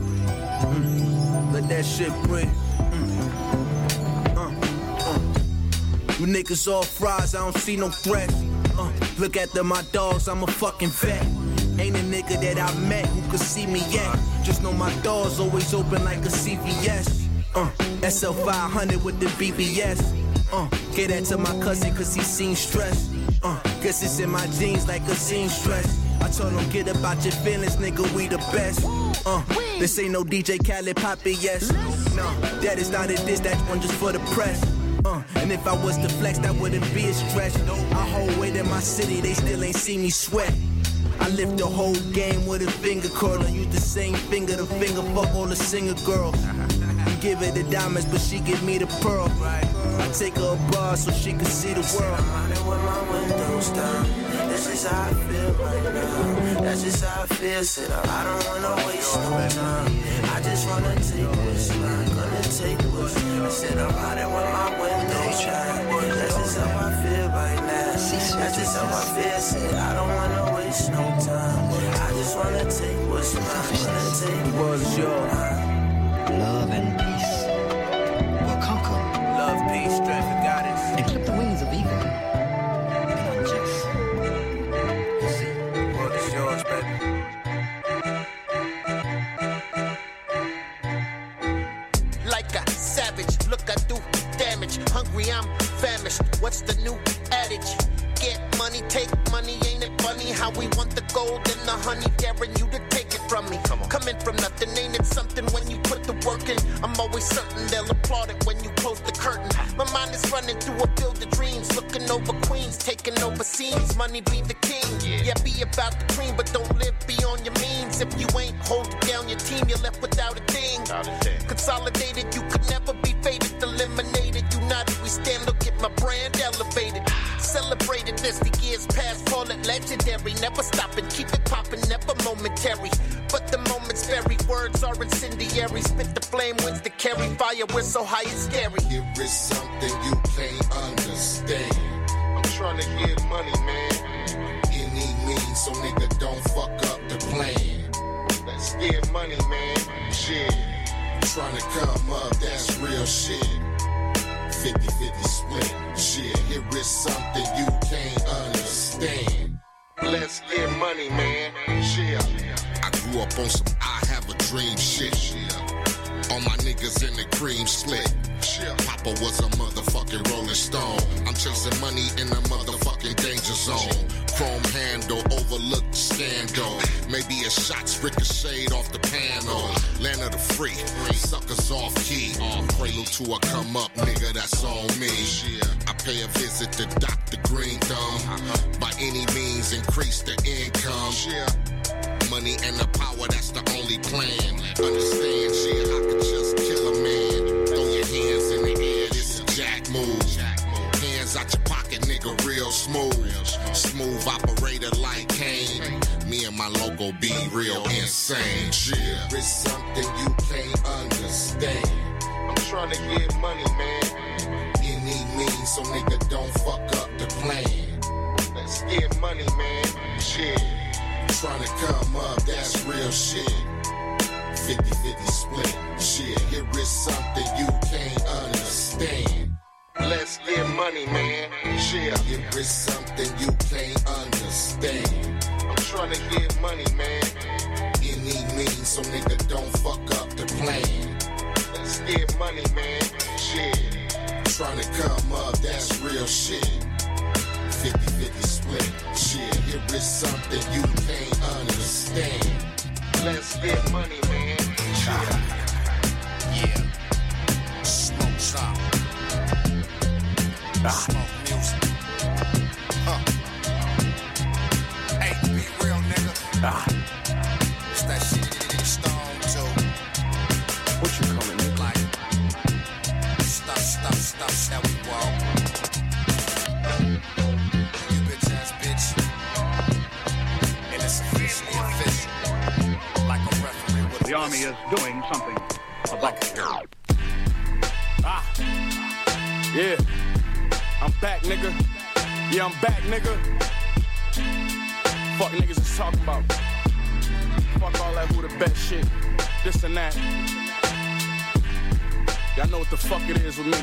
Let that shit breathe. You niggas all fries, I don't see no threat. Look at my dogs, I'm a fucking vet. Ain't a nigga that I met who could see me yet. Just know my doors always open like a CVS. SL500 with the BBS. Get that to my cousin cause he seen stress. Guess it's in my jeans like a seamstress. I told him get about your feelings, nigga, we the best. This ain't no DJ Khaled Poppy, yes. No, that is not a diss, that one just for the press. And if I was to flex, that wouldn't be a stretch. I hold weight in my city, they still ain't see me sweat. I lift the whole game with a finger curl. I use the same finger to finger fuck all the singer girls. You give her the diamonds, but she give me the pearl. I take her abroad so she can see the world. I'm running with my windows down. That's just how I feel right now. That's just how I feel. Said I don't wanna waste no time. I just wanna take what's mine. Gonna take what's mine. I said I'm riding with my windows down. That's just how I feel right now. That's just how I feel. Said I don't wanna waste no time. I just wanna take what's mine. Wanna take what's yours. Love and peace will conquer. Love, peace, strength, and guidance. And clip the wings of evil. And unjust. The world is yours, baby. Like a savage, look, I do damage. Hungry, I'm famished. What's the new adage? Get money, take money, ain't it funny how we want the gold and the honey, daring you to take it from me. Coming from nothing, ain't it something when you put the work in? I'm always certain they'll applaud it when you close the curtain. My mind is running through a field of dreams, looking over queens, taking over scenes. Money be the king, yeah, be about the cream, but don't live beyond your means. If you ain't holding down your team, you're left without a thing. Consolidated, you could never be faded, eliminated. United, we stand, look at my brand elevated. Celebrated as the years pass, call it legendary. Never stopping, keep it popping, never momentary. But the moment's very words are incendiary. Spit the flame, winds to carry fire. We're so high it's scary. Here is something you can't understand. I'm trying to get money, man. Any means, so nigga don't fuck up the plan. Let's get money, man. Shit. Trying to come up, that's real shit. 50-50 split. Shit, here is something you can't understand. Let's get money, man. Shit. I grew up on some I have a dream shit. All my niggas in the cream slick. Papa was a motherfucking Rolling Stone. I'm chasing money in the motherfucking danger zone. Chrome handle, overlooked scandal. Maybe a shot's ricocheted off the panel. Land of the free, suckers off key. Prelude to a come up, nigga, that's on me. I pay a visit to Dr. Green Thumb. By any means, increase the income. Money and the power, that's the only plan. Understand, shit, I could just kill a man. Throw your hands in the air, this is Jack move. Hands out your pocket, nigga, real smooth. smooth operator like Kane. Me and my logo be real insane. Yeah, it's something you can't understand. I'm trying to get money, man. Any means, so nigga don't fuck up the plan. Let's get money, man. Shit. Trying to come up, that's real shit. 50-50 split. Shit, here is something you can't understand. Let's get money, man. Shit, here is something you can't understand. I'm trying to get money, man. Any means, so nigga don't fuck up the plan. Let's get money, man. Shit. Trying to come up, that's real shit. 50-50 split. Shit, here is something you can't understand. Let's get money, man. Shit. Yeah. Smoke some. Smoke music. Huh. Hey, be real, nigga. It's that shit Stone too. What you coming in? Like stuff that we walk. You bitch ass bitch. And it's officially official. Like a referee with The Army is doing something about it. Yeah. I'm back, nigga. Yeah, I'm back, nigga. Fuck niggas is talking about. Fuck all that who the best shit. This and that. Y'all know what the fuck it is with me.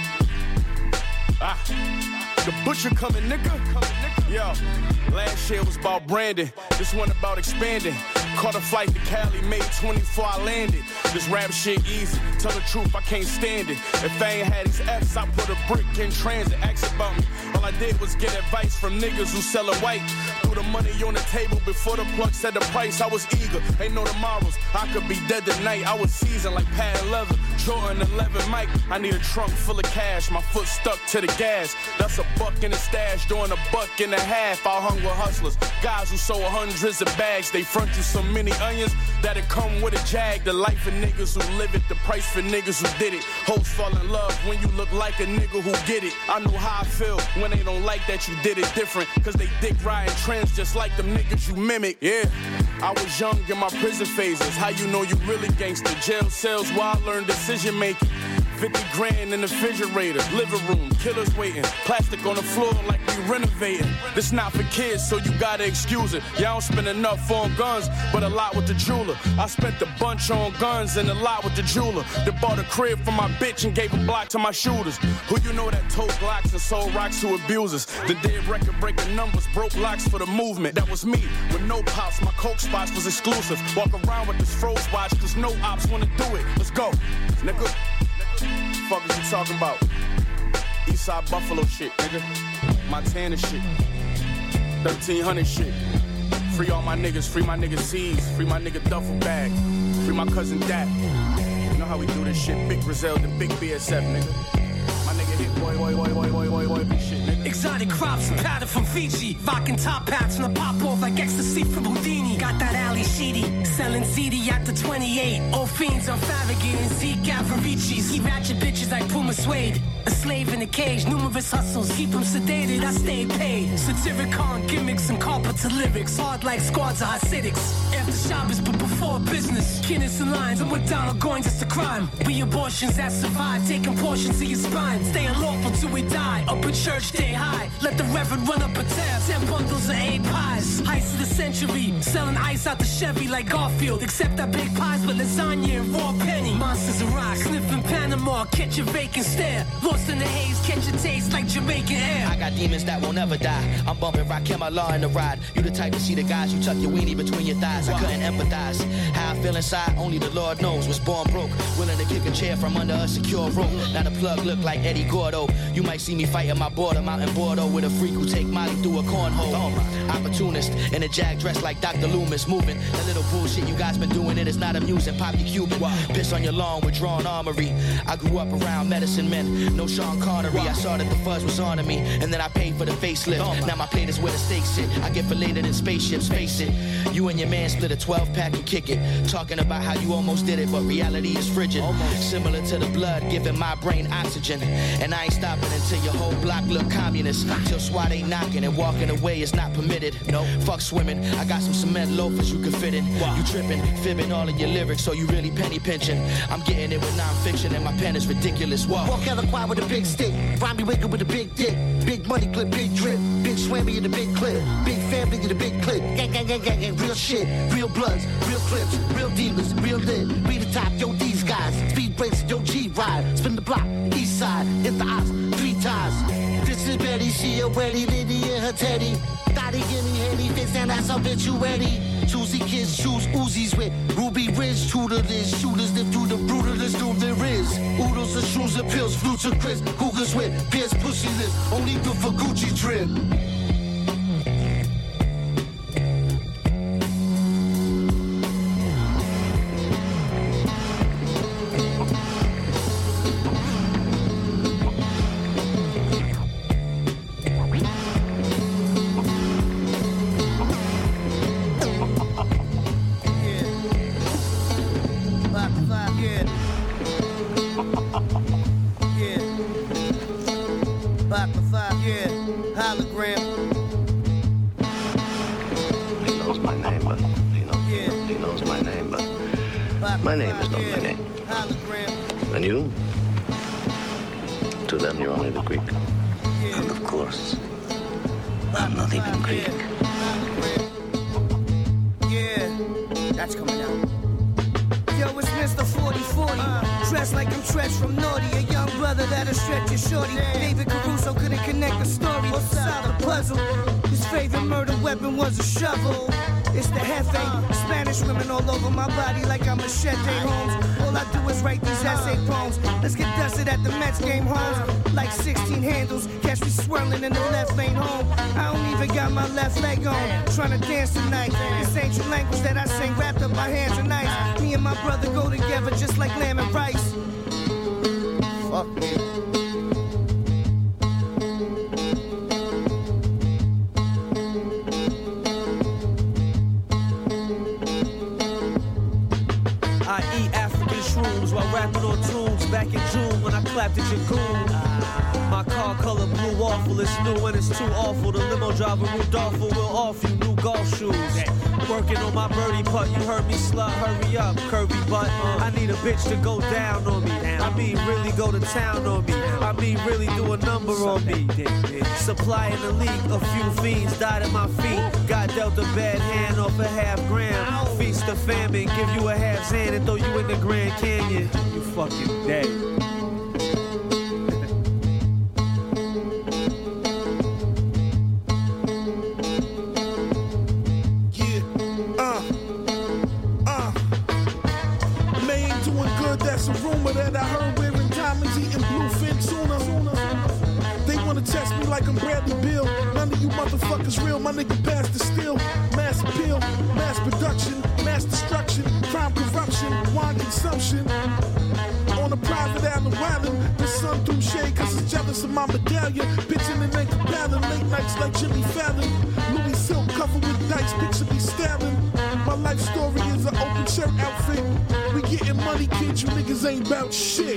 The butcher coming, nigga. Yo, last year was about branding. This one about expanding. Caught a flight to Cali, May 24 I landed. This rap shit easy, tell the truth, I can't stand it. If I ain't had these F's, I put a brick in transit. Ask about me, all I did was get advice from niggas who sell a white. Threw the money on the table before the plug said the price. I was eager, ain't no tomorrows. I could be dead tonight, I was seasoned like patent leather. Jordan 11 Mike, I need a trunk full of cash. My foot stuck to the gas. That's a buck in the stash, doing $1.50. I hung with hustlers, guys who sold hundreds of bags. They front you so many onions that it come with a jag. The life of niggas who live it, the price for niggas who did it. Hoes fall in love when you look like a nigga who get it. I know how I feel when they don't like that you did it different. Cause they dick riding trends just like them niggas you mimic. Yeah, I was young in my prison phases. How you know you really gangster? Jail cells where I learned decision making. 50 grand in the refrigerator, living room, killers waiting, plastic on the floor like we renovating. This not for kids, so you gotta excuse it. Y'all don't spend enough on guns, but a lot with the jeweler. I spent a bunch on guns and a lot with the jeweler. That bought a crib for my bitch and gave a block to my shooters. Who you know that told Glocks and sold rocks to abusers? The dead record breaking numbers, broke locks for the movement. That was me, with no pops, my coke spots was exclusive. Walk around with this froze watch, cause no ops wanna do it. Let's go, nigga. Fuck is you talking about? Eastside Buffalo shit, nigga. Montana shit. 1300 shit. Free all my niggas, free my nigga C's, free my nigga duffel bag, free my cousin Dak. You know how we do this shit, Big Griselda, Big BSF, nigga. My nigga hit boy, big shit, nigga. Exotic crops powder from Fiji, rocking top hats from the pop off like ecstasy from Houdini. Got that alley sheedy, selling CD at the 28. Old fiends on Farragut and Zeke Avericis. He ratchet bitches like Puma Suede. A slave in a cage, numerous hustles keep him sedated. I stay paid. Satyricon gimmicks and carpenter lyrics, hard like squads of Hasidics. After Shabbos, but before business, Guinness and lines. I'm with Donald going just a crime. We abortions that survive, taking portions of your spine. Stay unlawful till we die. Up in church, stay high. Let the reverend run up a tab. 10 bundles of 8 pies. Heist of the century, selling ice out the Chevy like Garfield. Except I bake pies with lasagna and raw penny. Monsters of rock, sniffing Panama, catch a vacant stare. Lost in the haze, catch a taste like Jamaican air. I got demons that won't ever die. I'm bumping Rakim Allah in the ride. You the type to see the guys you tuck your weenie between your thighs. I couldn't empathize. How I feel inside, only the Lord knows. Was born broke, willing to kick a chair from under a secure rope. Now the plug look like Eddie Gordo. You might see me fighting my border, out in Bordeaux with a freak who take Molly through a cornhole. Opportunist in a jag dressed like Dr. Loomis, moving. That little bullshit you guys been doing, it is not amusing. Pop your Cuban, piss on your lawn with drawn armory. I grew up around medicine men, no Sean Connery. I saw that the fuzz was on to me, and then I paid for the facelift. Now my plate is where the steaks sit. I get filleted in spaceships, face it. You and your man split a 12-pack and kick it. Talking about how you almost did it, but reality is frigid. Similar to the blood, giving my brain oxygen. And I ain't stopping until your whole block look communist. Till SWAT ain't knocking and walking away is not permitted. No, fuck swimming. I got some cement loafers you can fit in. You tripping, fibbing all of your lyrics, so you really penny pinching. I'm getting it with non-fiction and my pen is ridiculous. Whoa. Walk out the choir with a big stick. Find me waking with a big dick. Big money clip, big drip. Big swammy in a big clip. Big family in a big clip. Gang, gang, gang, gang, gang. Real shit. Real bloods. Real clips. Real dealers. Real lit. We the top. Yo, these guys. Speed breaks. Yo, G ride. Spin the block. East side. Hit the ops 3 times. This is Betty. She a wetty. Liddy and her teddy. Thotty, gimme, Haley, fix and that's a bitch you ready. Choosy kids choose Uzis with Ruby Ridge, tutorless shooters live through the brutalest doom there is. Oodles and shrooms and pills, flutes and crisp, cougars with Pierce pussy lips, only good for Gucci drip. My name is not my name. And you? To them, you're only the Greek. And of course, I'm not even Greek. Yeah, that's coming out. Yo, it's Mr. 4040. Dressed like I'm Treach from Naughty. A young brother that'll stretch your shorty. David Caruso couldn't connect the story. Solve the puzzle. His favorite murder weapon was a shovel. It's the Hefe, Spanish women all over my body like I'm Machete Holmes. All I do is write these essay poems. Let's get dusted at the Mets game homes. Like 16 handles, catch me swirling in the left lane home. I don't even got my left leg on. Trying to dance tonight. This ancient language that I sing wrapped up my hands and knives. Me and my brother go together just like lamb and rice. Fuck me. Rapping on tunes back in June when I clapped at your goon. My car color blue awful, it's new and it's too awful. The limo driver Rudolfo will offer you new golf shoes. Working on my birdie putt, you heard me slut, hurry up, curvy butt. I need a bitch to go down on me. I mean really go to town on me. I mean really do a number on me. Supplying the league, a few fiends died at my feet. Got dealt a bad hand off a half-gram. Feast the famine, give you a half Xan and throw you in the Grand Canyon. You fucking dead. May ain't doing good, that's a rumor that I heard. Wearing diamonds, eating bluefin tuna. They wanna test me like I'm Bradley Bill. None of you motherfuckers real, my nigga passed the steel. Mass appeal, mass production, mass destruction, crime, corruption, wine consumption. On a private island wildin', the sun through shade cause it's jealous of my medallion. Bitchin' and then compelling, late nights like Jimmy Fallon. Louis silk covered with dice, picture me stabbing. My life story is an open shirt outfit. We getting money, kids, you niggas ain't bout shit.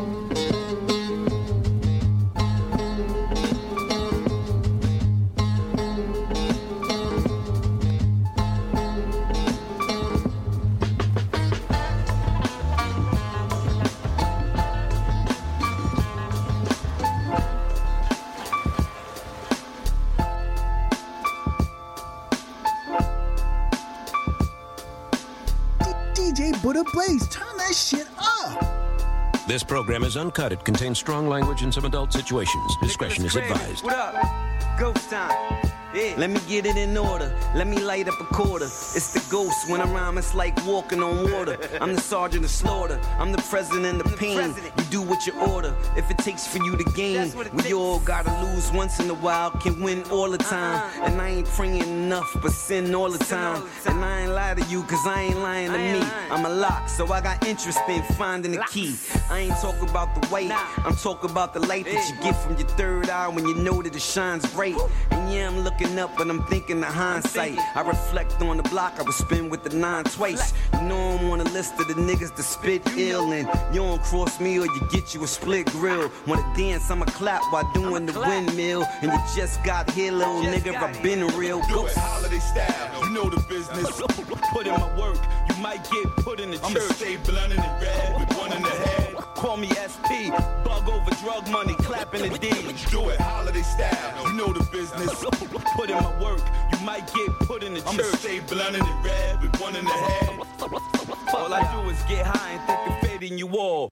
Buddha Blaze, turn that shit up. This program is uncut. It contains strong language and some adult situations. Discretion is advised. What up? Ghost time. Yeah. Let me get it in order. Let me light up a quarter. It's the ghost. When I rhyme, it's like walking on water. I'm the sergeant of slaughter. I'm the president of pain. You do what you order. If it takes for you to gain, we all gotta lose once in a while. Can win all the time. And I ain't praying enough, but sin all the time. And I ain't lie to you, cause I ain't lying to me. I'm a lock, so I got interest in finding the key. I ain't talking about the white. I'm talking about the light that you get from your third eye when you know that it shines bright. And yeah, I'm looking looking up, but I'm thinking of hindsight. I reflect on the block, I would spin with the 9 twice. You know I'm on the list of the niggas to spit ill, and you don't cross me or you get you a split grill. Wanna dance, I'ma clap while doing the windmill, and you just got here, little nigga, I've been real. Do it holiday style, you know the business. Put in my work, you might get put in the church. I'ma stay blunt and red with one in the head. Call me SP, bug over drug money, clapping the D. Do it holiday style, you know the business. Put in my work, you might get put in the I'ma church. stay blunt and red with one in the head. All I do is get high and think of fading you all.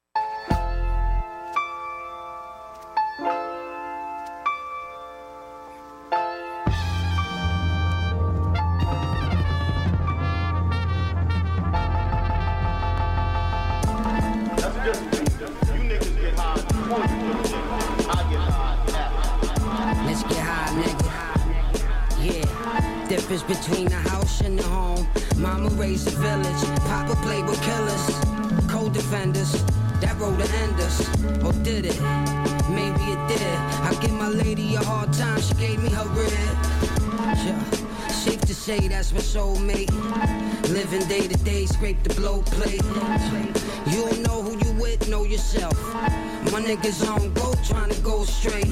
Let's get high, nigga. Yeah. Difference between the house and the home. Mama raised a village. Papa played with killers. Co-defenders. That road to end us. Or did it? Maybe it did. I give my lady a hard time. She gave me her rib. Yeah. Safe to say that's my soulmate. Living day to day, scrape the blow plate. You don't know who you with, know yourself. My niggas on go, trying to go straight.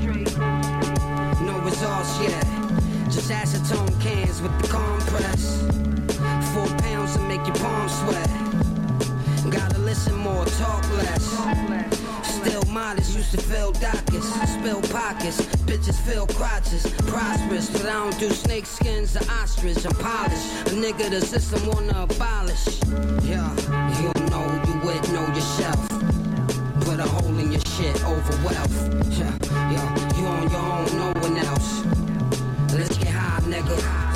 No results yet. Just acetone cans with the compress. 4 pounds to make your palms sweat. Gotta listen more, talk less. Still modest, used to fill dockets, spill pockets, bitches fill crotches. Prosperous, but I don't do snake skins or ostrich. I'm polished, a nigga the system wanna abolish. Yeah, you don't know who you with, know yourself. Put a hole in your shit over wealth. Yeah, you on your own, no one else. Let's get high, nigga.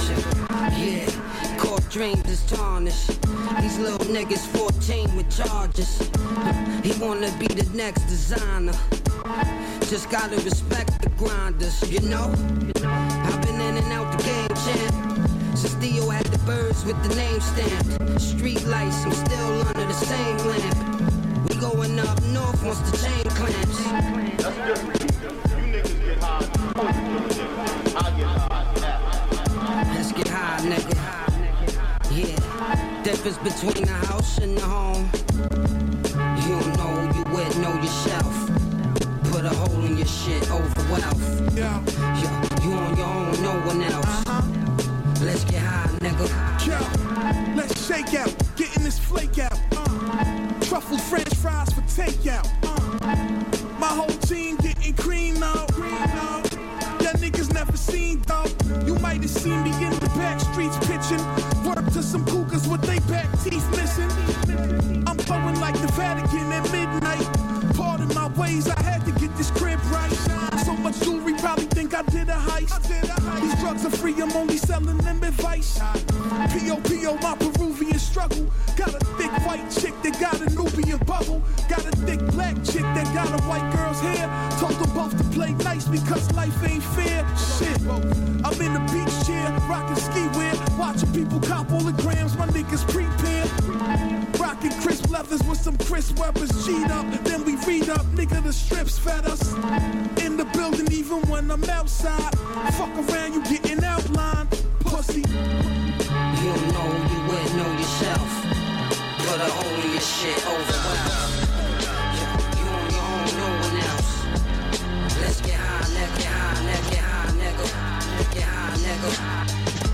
Yeah, court dreams is tarnished. These little niggas 14 with charges. He wanna be the next designer. Just gotta respect the grinders, you know? I've been in and out the game, champ. Since Theo had the birds with the name stamped. Street lights, I'm still under the same lamp. We going up north once the chain clamps. That's good. You niggas get high. I get high. Let's get high, nigga. Yeah. Difference between the house and the home. You don't know who you with, know yourself. Put a hole in your shit over wealth. Yeah. You on your own, no one else. Let's get high, nigga. Yo, let's shake out, getting this flake out. Truffle French fries for takeout. My whole team getting cream out. That niggas never seen, dog. You might have seen me in the back streets pitching. Work to some cougars with they back teeth missing. I'm going like the Vatican at midnight. Pardon my ways, I had to get this crib right. So much jewelry, probably think I did a heist. These drugs are free, I'm only selling them advice. P.O.P.O. my Peruvian struggle. Got a thick white chick that got a Nubian bubble. Got a thick black chick that got a white girl's hair. Told them both to play nice because life ain't fair. Shit, I'm in the beach chair, rocking ski wear. Watching people cop all the grams, my niggas prepare. Rocking crisp leathers with some crisp weapons. G'd up, then we read up. Nigga, the strips fed us. In the building even when I'm outside. Fuck around, you getting outlined. Pussy. You don't know who you with, know yourself. Put a hole in your shit over wealth. You on your own, no one else. Let's get high, nigga, get high, nigga, get high, nigga. Get high, nigga.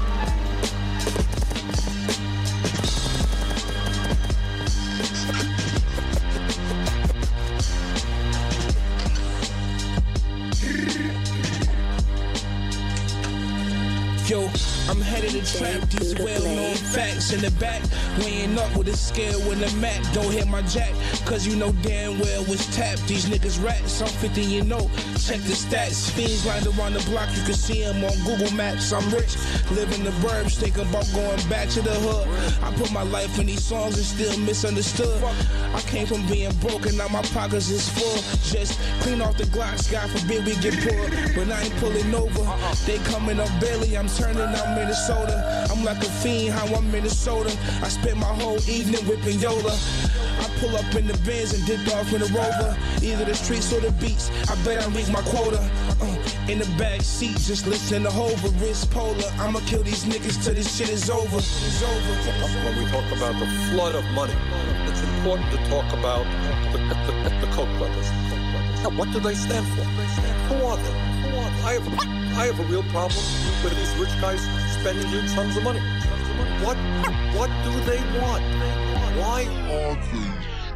Yo, I'm headed to trap these well-known facts in the back. Weighing up with a scale when the Mac don't hit my jack. Cause you know damn well was tapped. These niggas rats, I'm 50, you know. Check the stats. Fiends lined around the block, you can see them on Google Maps. I'm rich, live in the burbs, thinking about going back to the hood. I put my life in these songs and still misunderstood. I came from being broke and now my pockets is full. Just clean off the Glocks, God forbid we get pulled. But I ain't pulling over, they coming up barely, I'm turning out Minnesota. I'm like a fiend, how I'm Minnesota. I spent my whole evening whipping Yola. I pull up in the Benz and dip off in the Rover. Either the streets or the beats, I bet I reach my quota. In the back seat, just listening to Hova, wrist polar. I'ma kill these niggas till this shit is over. It's over. When we talk about the flood of money, it's important to talk about the Koch brothers. Now, what do they stand for? Who are they? I have a real problem with these rich guys spending huge sums of money. What do they want? Why are they?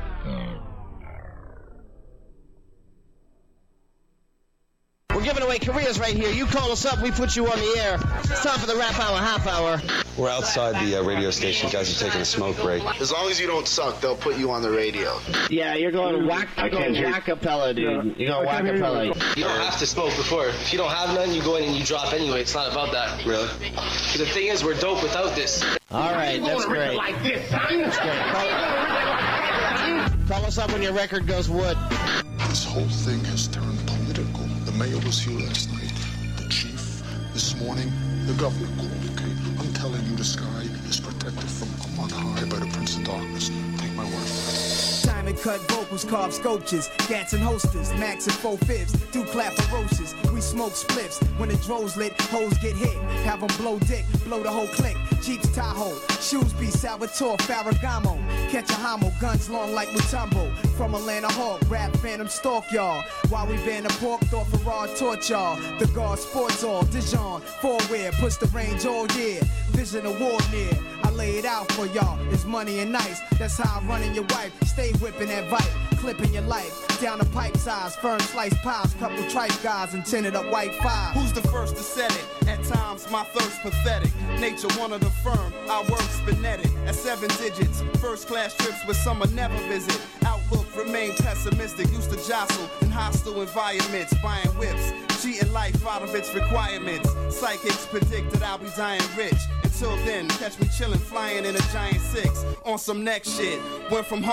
We're giving away careers right here. You call us up, we put you on the air. It's time for the Rap Hour half hour. We're outside the radio station. Guys are taking a smoke break. As long as you don't suck, they'll put you on the radio. Yeah, you're going whack-a-pella, dude. You're going whack-a-pella. You don't have to smoke before. If you don't have none, you go in and you drop anyway. It's not about that. Really? The thing is, we're dope without this. All right, that's great. That's great. Call us up when your record goes wood. This whole thing has turned political. The mayor was here last night. The chief this morning. The governor called, okay? I'm telling you, the sky is protected from on high by the Prince of Darkness. Take my word for it. Diamond cut vocals, carved sculptures, gats and holsters, max and 4/5, do clap ferocious. We smoke spliffs. When the droves lit, hoes get hit. Have them blow dick, blow the whole clique. Jeeps Tahoe, shoes be Salvatore Ferragamo. Catch a homo, guns long like Mutombo. From Atlanta Hawk, rap phantom stalk y'all. While we ban the pork, thought Farrar torch y'all. The guard sports all, Dijon, four-wear, push the range all year. Vision award near, I lay it out for y'all. It's money and nice, that's how I'm running your wife. Stay whipping that vibe, clipping your life. Down the pipe size, firm slice pies, couple tripe guys and tinted up white five. Who's the first to set it? At times my thirst pathetic. Nature one of the firm, our work's phonetic. At 7 digits, first class trips with some I never visit. Outlook remain pessimistic, used to jostle in hostile environments, buying whips, cheating life out of its requirements. Psychics predicted I'll be dying rich. Until then, catch me chillin', flying in a giant 6 on some next shit. Went from home